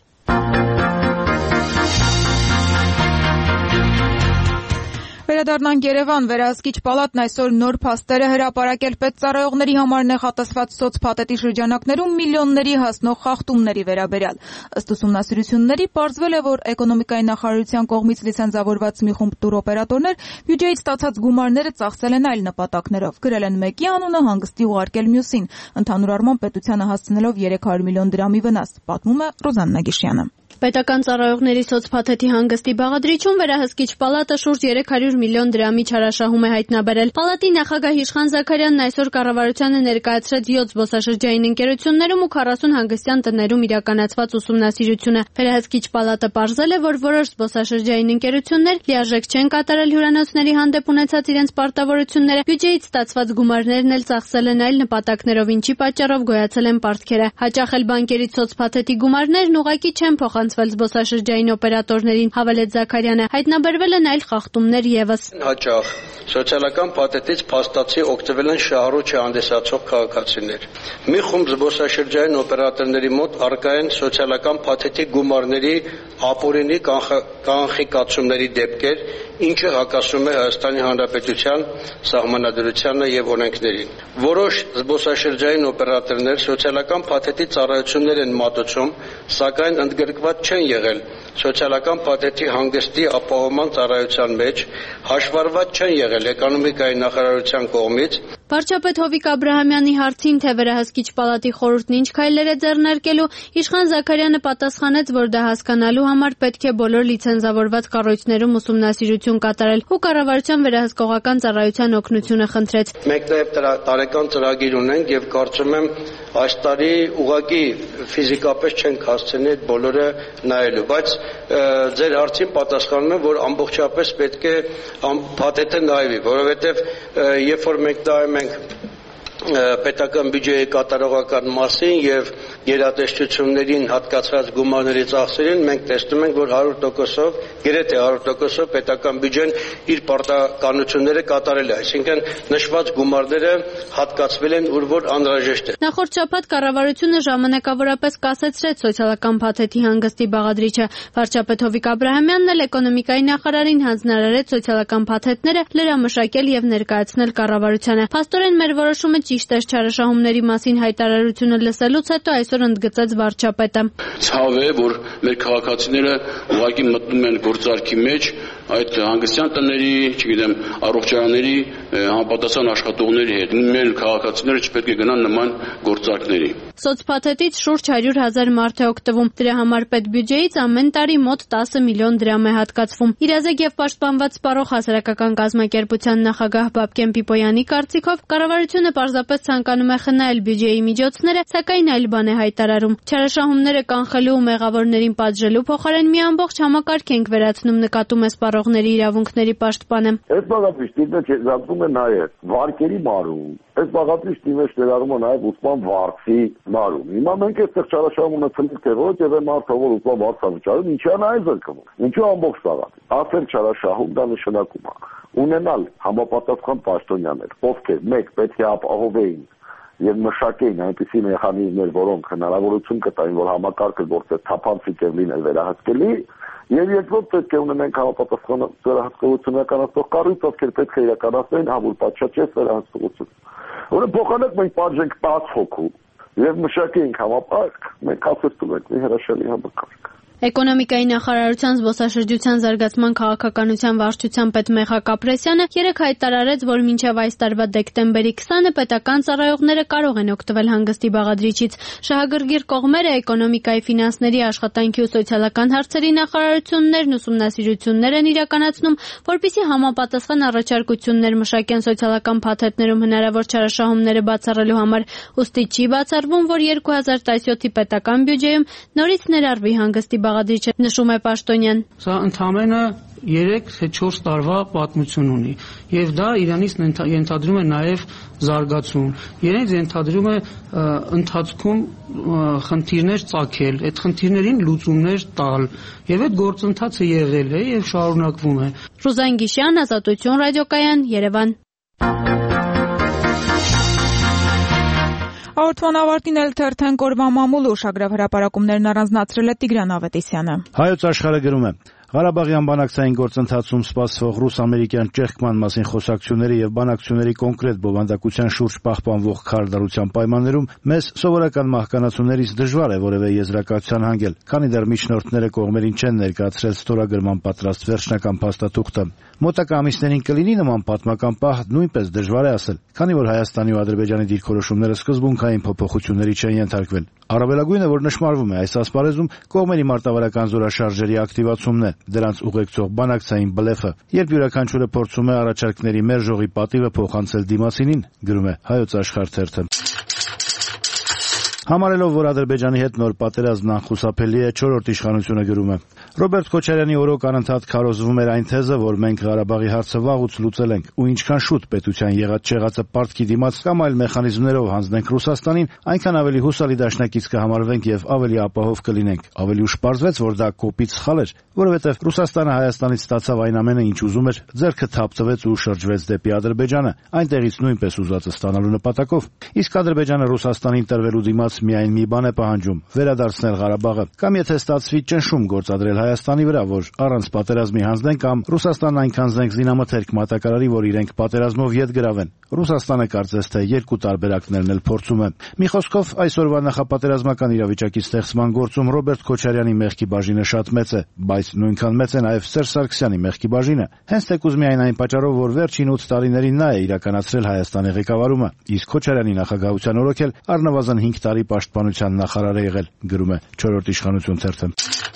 Վերադառնանք Երևան, Վերահսկիչ պալատն այսօր նոր փաստեր է հրապարակել պետծառայողների համար նախատեսված սոցփաթեթի շրջանակներում միլիոնների հասնող խախտումների վերաբերյալ։ Ըստ ուսումնասիրությունների պարզվել է, որ էկոնոմիկայի նախարարության կողմից լիցենզավորված մի խումբ տուրօպերատորներ բյուջեից ստացած գումարները ծախսել են այլ նպատակներով, գրել են մեկի անունը, հանգստի ուղարկել մյուսին, ընդհանուր առմամբ պետությանը հասցնելով 300 միլիոն դրամի վնաս, պատմում է Ռոզաննա Գիշյանը։ Պետական ծառայողների սոցփաթեթի հանգստի բաղադրիչում վերահսկիչ պալատը շուրջ 300 միլիոն դրամի չարաշահում է հայտնաբերել։ Պալատի նախագահ Իշխան Զաքարյանն այսօր կառավարությանը ներկայացրեց 7 զբոսաշրջային ընկերություններում ու 40 հանգստյան տներում իրականացված ուսումնասիրությունը։ Վերահսկիչ պալատը պարզել է, որ որոշ զբոսաշրջային ընկերություններ լիարժեք չեն կատարել հյուրանոցների հանդեպ ունեցած իրենց պարտավորությունները, բյուջեից ստացված գումարներն էլ ծախսել են այլ նպատակներով, ինչի պատճառով գոյացել են պարտքերը։ Հաճախ էլ բանկերից սոցփաթեթի գումարներն ուղղակի չեն փոխանցվել զբոսաշրջային օպերատորներին, հավելեց Զաքարյանը։ Հայտնաբերվել են այլ խախտումներ ևս։ Հաճախ սոցիալական փաթեթից փաստացի օգտվել են շահառու չհանդիսացող քաղաքացիներ։ Մի խումբ զբոսաշրջային օպերատորների մոտ առկա են սոցիալական փաթեթի գումարների ապօրինի կանխիկացումների դեպքեր, ինչը հակասում է Հայաստանի Հանրապետության սահմանադրությանը եւ օրենքներին։ Որոշ զբոսաշրջային օպերատորներ սոցիալական փաթեթի ծառայություններ են մատուցում, սակայն ընդգրկված չեն եղել սոցիալական փաթեթի հանգստի ապահովման ծառայության մեջ, հաշվառված չեն եղել էկոնոմիկայի նախարարության կողմից։ Վարչապետ Հովիկ Աբրահամյանի հարցին, թե վերահսկիչ պալատի խորհուրդն ինչ քայլեր է ձեռնարկելու, Իշխան Զաքարյանը պատասխանեց, որ դա հասկանալու համար պետք է բոլոր լիցենզավորված կառույցներում ուսումնասիրություն կատարել ու կառավարության վերահսկողական ծառայության օգնությունը խնդրեց։ Մենք նաև տարեկան ծրագիր ունենք եւ կարծում եմ այս տարի ուղղակի ֆիզիկապես չենք հասցնի այդ բոլորը նայելու, բայց ձեր հարցին պատասխանում եմ, որ ամբողջապես պետք է փաթեթը նայվի, որովհետեւ երբ որ մենք նայում ենք պետական բյուջեի կատարողական մասին եւ գերատեսչություններին հատկացված գումարների ծախսերին մենք տեսնում ենք, որ 100%-ով, գրեթե 100%-ով պետական բյուջեն իր պարտականությունները կատարել է, այսինքն նշված գումարները հատկացվել են ուր որ անհրաժեշտ է։ Նախորդ շաբաթ կառավարությունը ժամանակավորապես կասեցրեց սոցիալական փաթեթի հանգստի բաղադրիչը։ Վարչապետ Հովիկ Աբրահամյանն էլ էկոնոմիկայի նախարարին հանձնարարեց սոցիալական փաթեթները լրամշակել եւ ներկայացնել կառավարությանը։ Փաստորեն մեր որոշումը ճիշտ է, չարաշահումների մասին հայտարարությունը լսելուց հետո այսօր ընդգծեց վարչապետը։ Ցավ է, որ մեր քաղաքացիները ուղղակի մտնում են գործարքի մեջ այդ հանգստյան տների, չգիտեմ, առողջարանների համապատասխան աշխատողների հետ։ Մեր քաղաքացիները չպետք է գնան նման գործարքների։ Սոցփաթեթից շուրջ 100,000 մարդ է օգտվում։ Դրա համար պետբյուջեից ամեն տարի մոտ 10 միլիոն դրամ է հատկացվում։ Իրազեկ եւ պաշտպանված սպառող հասարակական կազմակերպության նախագահ Բաբկեն Պիպոյանի կարծիքով կառավարությունը պարզապես ցանկանում է խնայել բյուջեի միջոցները, սակայն այլ բան է հայտարարում։ Չարաշահումները կանխելու ու մեղավորներին պատժելու փոխարեն մի ամբողջ համակարգ ենք վերացնում, նկատում է սպառողների իրավունքների պաշտպանը։ Այս բաղադրիչը չեզակում է նաև վարկերի մարում։ Այս բաղադրիչի մեջ ներառում է նաև ուսման վարձի մարում։ Հիմա մենք այստեղ չարաշահում ունեցել թե ոչ, եւ այն մարդը, որ ուսման վարձ է վճարում, ինչի է նաև զրկվում։ Ինչու ամբողջ բաղադրիչ։ Ասել չարաշահում դա նշանակում է ունենալ համապատասխան պաշտոնյաներ, ովքեր մեկ պետք է ապահովեին եւ մշակեին այնպիսի մեխանիզմներ, որոնք հնարավորություն կտային, որ համակարգը գործեր թափանցիկ եւ լինել վերահսկելի, եւ երկրորդ պետք է ունենանք համապատասխան վերահսկողություն իրականացնող կառույց, ովքեր պետք է իրականացնեն հավուր պատշաճ վերահսկողություն։ Ուրեմն փոխանակ մենք պատժենք 10 հոգու եւ մշակեինք համապարկ, մենք ասեցում ենք մի հրաշալի համակարգ։ Էկոնոմիկայի նախարարության զբոսաշրջության զարգացման քաղաքականության վարչության պետ Մեխակ Ապրեսյանը երեկ հայտարարեց, որ մինչև այս տարվա դեկտեմբերի 20-ը պետական ծառայողները կարող են օգտվել հանգստի բաղադրիչից։ Շահագրգիռ կողմերը էկոնոմիկայի, ֆինանսների, աշխատանքի ու սոցիալական հարցերի նախարարություններն ուսումնասիրություններ են իրականացնում, որպեսզի համապատասխան առաջարկություններ մշակեն սոցիալական փաթեթներում հնարավոր չարաշահումները բացառելու համար։ Ուստի չի բացառվում, որ 2017-ի պետական բյուջեում նորից ներառվի հանգստի բաղադրիչը, նշում է Պաշտոնյան։ Սա ընդամենը 3-4 տարվա պատմություն ունի եւ դա իրանից ենթադրում է նաեւ զարգացում։ Իրենց ենթադրում է ընթացքում խնդիրներ ծագել, այդ խնդիրներին լուծումներ տալ եւ այդ գործընթացը եղել է եւ շարունակվում է։ Ռուզան Գիշյան, Ազատություն ռադիոկայան, Երևան։ Հաղորդման ավարտին էլ թերթենք օրվա մամուլը ուշագրավ հրապարակումներն առանձնացրել է Տիգրան Ավետիսյանը։ Հայոց աշխարհը գրում է. Ղարաբաղյան բանակցային գործընթացում սպասվող ռուս-ամերիկյան ճեղքման մասին խոսակցությունների եւ բանակցությունների կոնկրետ բովանդակության շուրջ պահպանվող քարոզության պայմաններում մեզ սովորական մահկանացուներից դժվար է որևէ եզրակացության հանգել, քանի դեռ միջնորդները կողմերին չեն ներկայացրել ստորագրման պատրաստ վերջնական փաստաթուղթը։ Մոտակա ամիսներին կլինի նման պատմական պահ, նույնպես դժվար է ասել, քանի որ Հայաստանի ու Ադրբեջանի դիրքորոշումները սկզբունքային փոփոխությունների չեն ենթարկվել։ Առավելագույնը, որ նշмарվում է այս ասպարեզում, կողմերի մարտավարական զորաշարժերի ակտիվացումն է, դրանց ուղեկցող բանակցային բլեֆը, երբ յուրաքանչյուրը փորձում է առաջարկների մերժողի պատիվը փոխանցել դիմացինին, գրում է Հայոց Աշխարհ թերթը։ Համարելով, որ Ադրբեջանի հետ նոր պատերազմն անխուսափելի է, 4-րդ իշխանությունը գրում է. Ռոբերտ Քոչարյանի օրոք անընդհատ քարոզվում էր այն թեզը, որ մենք Ղարաբաղի հարցը վաղուց լուծել ենք ու ինչքան շուտ պետության եղած-չեղածը պարտքի դիմաց կամ այլ մեխանիզմներով հանձնենք Ռուսաստանին, այնքան ավելի հուսալի դաշնակից կհամարվենք եւ ավելի ապահով կլինենք։ Ավելի ուշ պարզվեց, որ դա կոպիտ սխալ էր, որովհետեւ Ռուսաստանը Հայաստանից ստացավ այն ամենը, ինչ ուզում էր, ձեռքը թափծվեց ու շրջվեց դեպի Ադրբեջանը, այնտեղից նույնպես ուզածը ստանալու նպատակով։ Իսկ Ադրբեջանը Ռուսաստանին տրվելու դիմաց միայն մի բան է պահանջում՝ վերադարձնել Ղարաբաղը, կամ եթե ստացվի ճնշում գործադրել Հայաստանի վրա, որ առանց պատերազմի հանձնեն, կամ Ռուսաստանն այնքան զենք զինամթերք մատակարարի, որ իրենք պատերազմով ետ գրավեն։ Ռուսաստանը կարծես թե երկու տարբերակներն էլ փորձում է։ Մի խոսքով, այսօրվա նախապատերազմական իրավիճակի ստեղծման գործում Ռոբերտ Քոչարյանի մեղքի բաժինը շատ մեծ է, բայց նույնքան մեծ է նաև Սերժ Սարգսյանի մեղքի բաժինը։ Հենց թեկուզ միայն այն պատճառով, որ վերջին 8 տարիներին նա է իրականացրել Հայաստանի ղեկավարումը, իսկ Քոչարյանի նախագահության օրոք էլ առնվազն 5 տարի պաշտպանության նախարար է եղել, գրում է 4-րդ իշխանություն թերթը։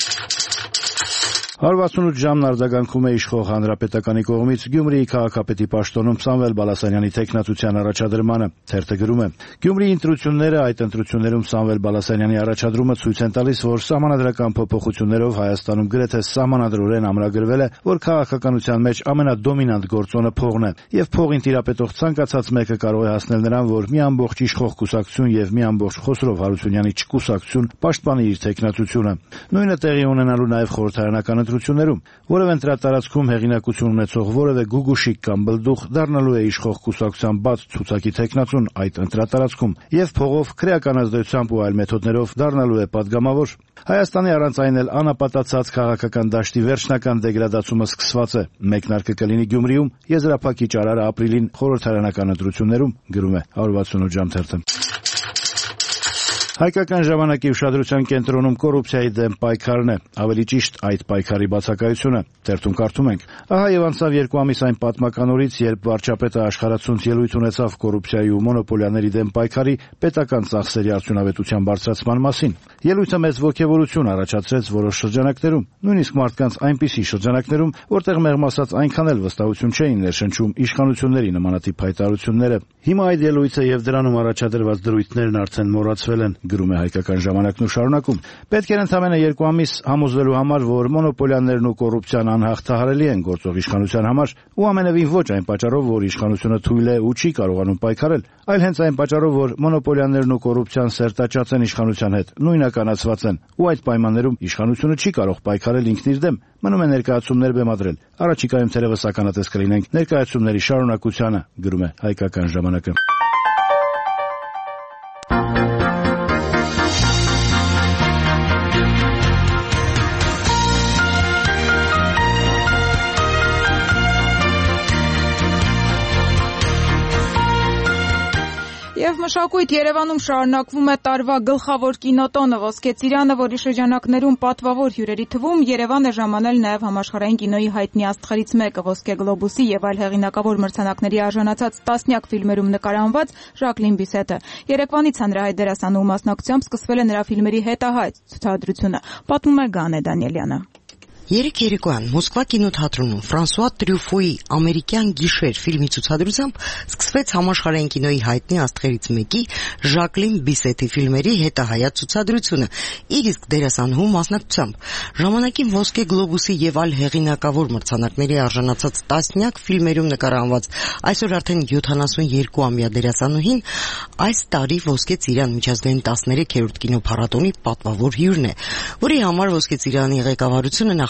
168 ժամն արձագանքում է իշխող հանրապետականի կողմից Գյումրիի քաղաքապետի պաշտոնում Սամվել Բալասանյանի թեկնածության առաջադրմանը, թերթը գրում է. Գյումրիի ընտրությունները, այդ ընտրություններում Սամվել Բալասանյանի առաջադրումը ցույց են տալիս, որ սահմանադրական փոփոխություններով Հայաստանում գրեթե սահմանադրորեն ամրագրվել է, որ քաղաքականության մեջ ամենադոմինանտ գործոնը փողն է, եւ փողին տիրապետող ցանկացած մեկը կարող է հասնել նրան, որ մի ամբողջ իշխող կուսակցություն եւ մի ամբողջ Խոսրով Հարությունյանի չկուսակցություն պաշտպանի իր թեկնածությունը։ Նույնը տեղի ունենալու նաեւ խորհրդարանական ընտրություններում, որևէ ընտրատարածքում հեղինակություն ունեցող որևէ գուգուշիկ կամ բլդուխ դառնալու է իշխող կուսակցության բաց ցուցակի թեկնածուն այդ ընտրատարածքում եւ փողով քրեական ազդեցությամբ ու այլ մեթոդներով դառնալու է падգամավոր։ Հայաստանի առանց այն էլ անապատացած քաղաքական դաշտի վերջնական դեգրադացումը սկսված է։ Մեկնարկը կլինի Գյումրիում, եզրափակիչ արարը ապրիլին խորհրդարանական ընտրություններում, գրում է 168 ժամ թերթը։ Հայկական ժամանակի ուշադրության կենտրոնում կոռուպցիայի դեմ պայքարն է, ավելի ճիշտ այդ պայքարի բացակայությունը, թերթում կարդում ենք. Ահա եւ անցավ 2 ամիս այն պատմական օրից, երբ վարչապետը աշխարհացունց ելույթ ունեցավ կոռուպցիայի ու մոնոպոլիաների դեմ պայքարի պետական ծախսերի արդյունավետության բարձրացման մասին։ Ելույթը մեծ ոգևորություն առաջացրեց որոշ շրջանակներում, նույնիսկ մարդկանց այնպիսի շրջանակներում, որտեղ մեղմ ասած այնքան էլ վստահություն չէին ներշնչում իշխանությունների նմանատիպ հայտարարությունները։ Հիմա այդ ելույթը եւ դրանում առաջադրված դրույթներն արդեն մոռացվել են, գրում է Հայկական ժամանակն ու շարունակում. Պետք էր ընդամենը 2 ամիս համոզվելու համար, որ մոնոպոլիաներն ու կոռուպցիան անհաղթահարելի են գործող իշխանության համար, ու ամենևին ոչ այն պատճառով, որ իշխանությունը թույլ է ու չի կարողանում պայքարել, այլ հենց այն պատճառով, որ մոնոպոլիաներն ու կոռուպցիան սերտաճած են իշխանության հետ, նույնականացված են, ու այդ պայմաններում իշխանությունը չի կարող պայքարել ինքն իր դեմ, մնում է ներկայացումներ բեմադրել։ Առաջիկայում թերևս ականատես կլինենք ներկայացումների շարունակությանը, գրում է Հայկական ժամանակը։ Եվ մշակույթ Երևանում շարունակվում է տարվա գլխավոր կինոտոնը Ոսկե ծիրանը, որի շրջանակներում պատվավոր հյուրերի թվում Երևան է ժամանել նաև համաշխարհային կինոյի հայտնի աստղերից մեկը Ոսկե գլոբուսի եւ այլ հեղինակավոր մրցանակների արժանացած տասնյակ ֆիլմերում նկարահանված Ժակլին Բիսետը։ Երեկվանից հանրահայտ դերասանուհու մասնակցությամբ սկսվել է նրա ֆիլմերի հետահայտ ցուցադրությունը, պատմում է Գանե Դանիելյանը։ Երեք երեկոյան Մոսկվա կինոթատրոնում Ֆրանսուଆ Տրյուֆոյի «Ամերիկյան գիշեր» ֆիլմի ցուցադրությամբ սկսվեց համաշխարհային կինոյի հայտնի աստղերից մեկի Ժակլին Բիսետի ֆիլմերի հետահայտ ցուցադրությունը իր իսկ դերասանուհու մասնակցությամբ։ Ժամանակին Ոսկե գլոբուսի եւ այլ հեղինակավոր մրցանակների արժանացած տասնյակ ֆիլմերում նկարահանված այսօր արդեն 72-ամյա դերասանուհին այս տարի Ոսկե ծիրան միջազգային 13-րդ կինոփառատոնի պատվավոր հյուրն է, որի համար Ոսկե ծիրանի ղեկավարությունը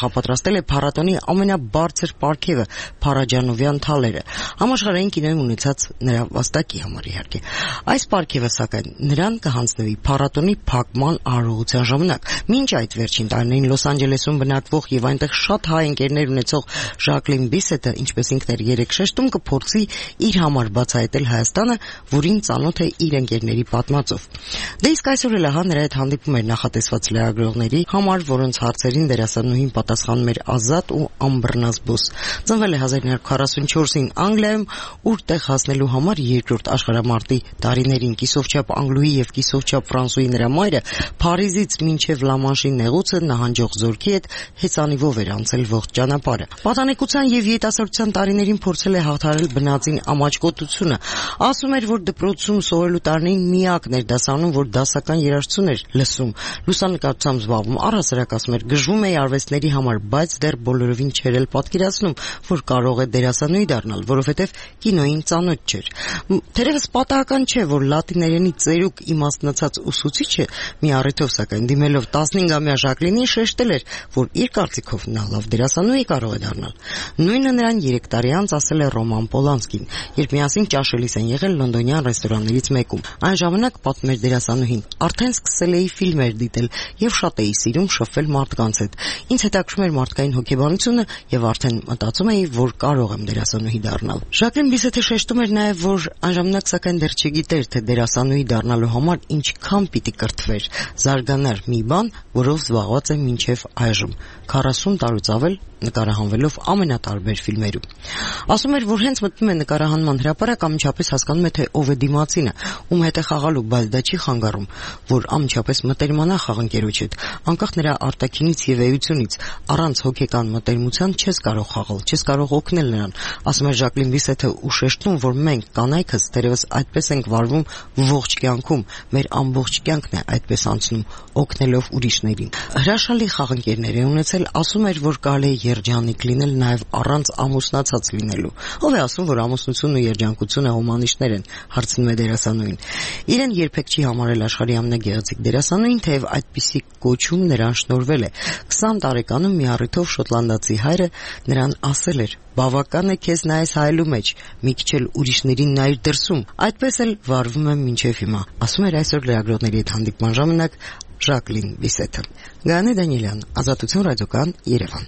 նախապատրաստել է փառատոնի ամենաբարձր պարգևը Փարաջանովյան թալերը, համաշխարհային կինոյում ունեցած նրա վաստակի համար իհարկե։ Այս պարգևը սակայն նրան կհանձնվի փառատոնի փակման արարողության ժամանակ։ Մինչ այդ վերջին տարիներին Լոս Անջելեսում բնակվող եւ այնտեղ շատ հայ ընկերներ ունեցող Ժակլին Բիսետը, ինչպես ինքն էր երեք շեշտում, կփորձի իր համար բացահայտել Հայաստանը, որին ծանոթ է իր ընկերների պատմածով։ Դե իսկ այսօր էլ ահա նրա հետ հանդիպում էր նախատեսված լրագրողների համար, որոնց հարցերին դերասանուհին պատասխանում էր ազատ ու անբռնազբոս։ Ծնվել է 1944-ին Անգլիայում, ուր տեղ հասնելու համար երկրորդ աշխարհամարտի տարիներին կիսովչափ անգլուհի եւ կիսովչափ ֆրանսուհի նրա մայրը Փարիզից մինչև Լամանշի նեղուցը նահանջող զորքի հետ հեծանիվով էր անցել ողջ ճանապարհը։ Պատանեկության եւ երիտասարդության տարիներին փորձել է հաղթահարել բնածին ամաչկոտությունը։ Ասում էր, որ դպրոցում սովորելու տարիներին միակն էր դասանում, որ դասական երաժշտություն էր լսում։ Լուսանկարչությամբ զբաղվում, առհասարակ ասում էր, գժվում է արվեստների համար, բայց դեռ բոլորովին չէր էլ պատկերացնում, որ կարող է դերասանուհի դառնալ, որովհետև կինոյին ծանոթ չէր։ Թերևս պատահական չէ, որ լատիներենի ծերուկ իմաստնացած ուսուցիչը մի առիթով սակայն դիմելով 15-ամյա Ժակլինին շեշտել էր, որ իր կարծիքով նա լավ դերասանուհի կարող է դառնալ։ Նույնը նրան 3 տարի անց ասել է Ռոման Պոլանսկին, երբ միասին ճաշելիս են եղել լոնդոնյան ռեստորաններից մեկում։ Այն ժամանակ, պատմում էր դերասանուհին, արդեն սկսել էի ֆիլմեր դիտել եւ շատ էի սիրում շփվել մարդկանց հետ։ Ինձ հետաքրքրում էր մարդկային հոգեբանությունը եւ արդեն մտածում էի, որ կարող եմ դերասանուհի դառնալ։ Ժակլին Բիսետը շեշտում էր նաեւ, որ այն ժամանակ սակայն դեռ չգիտեր, թե դերասանուհի դառնալու համար ինչքան պիտի կրթվեր, զարգանար մի բան, որով զբաղված է մինչև այժմ 40 տարուց ավել նկարահանվելով ամենատարբեր ֆիլմերում։ Ասում էր, որ հենց մտնում է նկարահանման հրապարակ, անմիջապես հասկանում է, թե ով է դիմացինը, ում հետ է խաղալու, բայց դա չի խանգարում, որ անմիջապես մտերմանա խաղընկերոջ հետ, անկախ նրա արտաքինից եւ էությունից, առանց հոգեկան մտերմության չես կարող խաղալ, չես կարող օգնել նրան։ Ասում է Ժակլին Բիսետը ու շեշտում, որ մենք կանայքս դերևս այդպես ենք վարվում ողջ կյանքում, մեր ամբողջ կյանքն է այդպես անցնում, օգնելով ուրիշներին։ Հրաշալի խաղընկերներ է ունեցել, ասում էր, որ կարելի է երջանիկ լինել նաև առանց ամուսնացած լինելու։ Ով է ասում, որ ամուսնությունն ու երջանկությունը հոմանիշներ են, հարցնում է դերասանուհին։ Իրեն երբեք չի համարել աշխարհի ամենագեղեցիկ դերասանուհին, թեև այդպիսի կոչում նրան շնորհվել է։ 20 տարեկանում մի առիթով շոտլանդացի հայրը նրան ասել էր. «Բավական է քեզ նայես հայելու մեջ, մի քիչ էլ ուրիշներին նայիր դրսում»։ Այդպես էլ վարվում եմ մինչև հիմա, ասում էր այսօր լրագրողների հետ հանդիպման ժամանակ Ժակլին Բիսետը։ Գայանե Դանիելյան, Ազատություն ռադիոկայան, Երևան։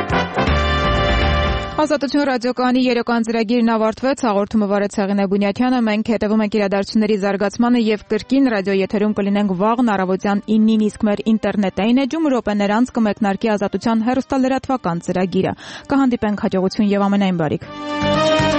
Ազատություն ռադիոկայանի երեկոյան ծրագիրն ավարտվեց, հաղորդումը վարեց Հեղինե Բունյաթյանը, մենք հետևում ենք իրադարձությունների զարգացմանը եւ կրկին ռադիոեթերում կլինենք վաղն առավոտյան 9-ին, իսկ մեր ինտերնետային էջում րոպեներ անց կմեկնարկի Ազատության հեռուստալրատվական ծրագիրը։ Կհանդիպենք, հաջողություն եւ ամենայն բարիք։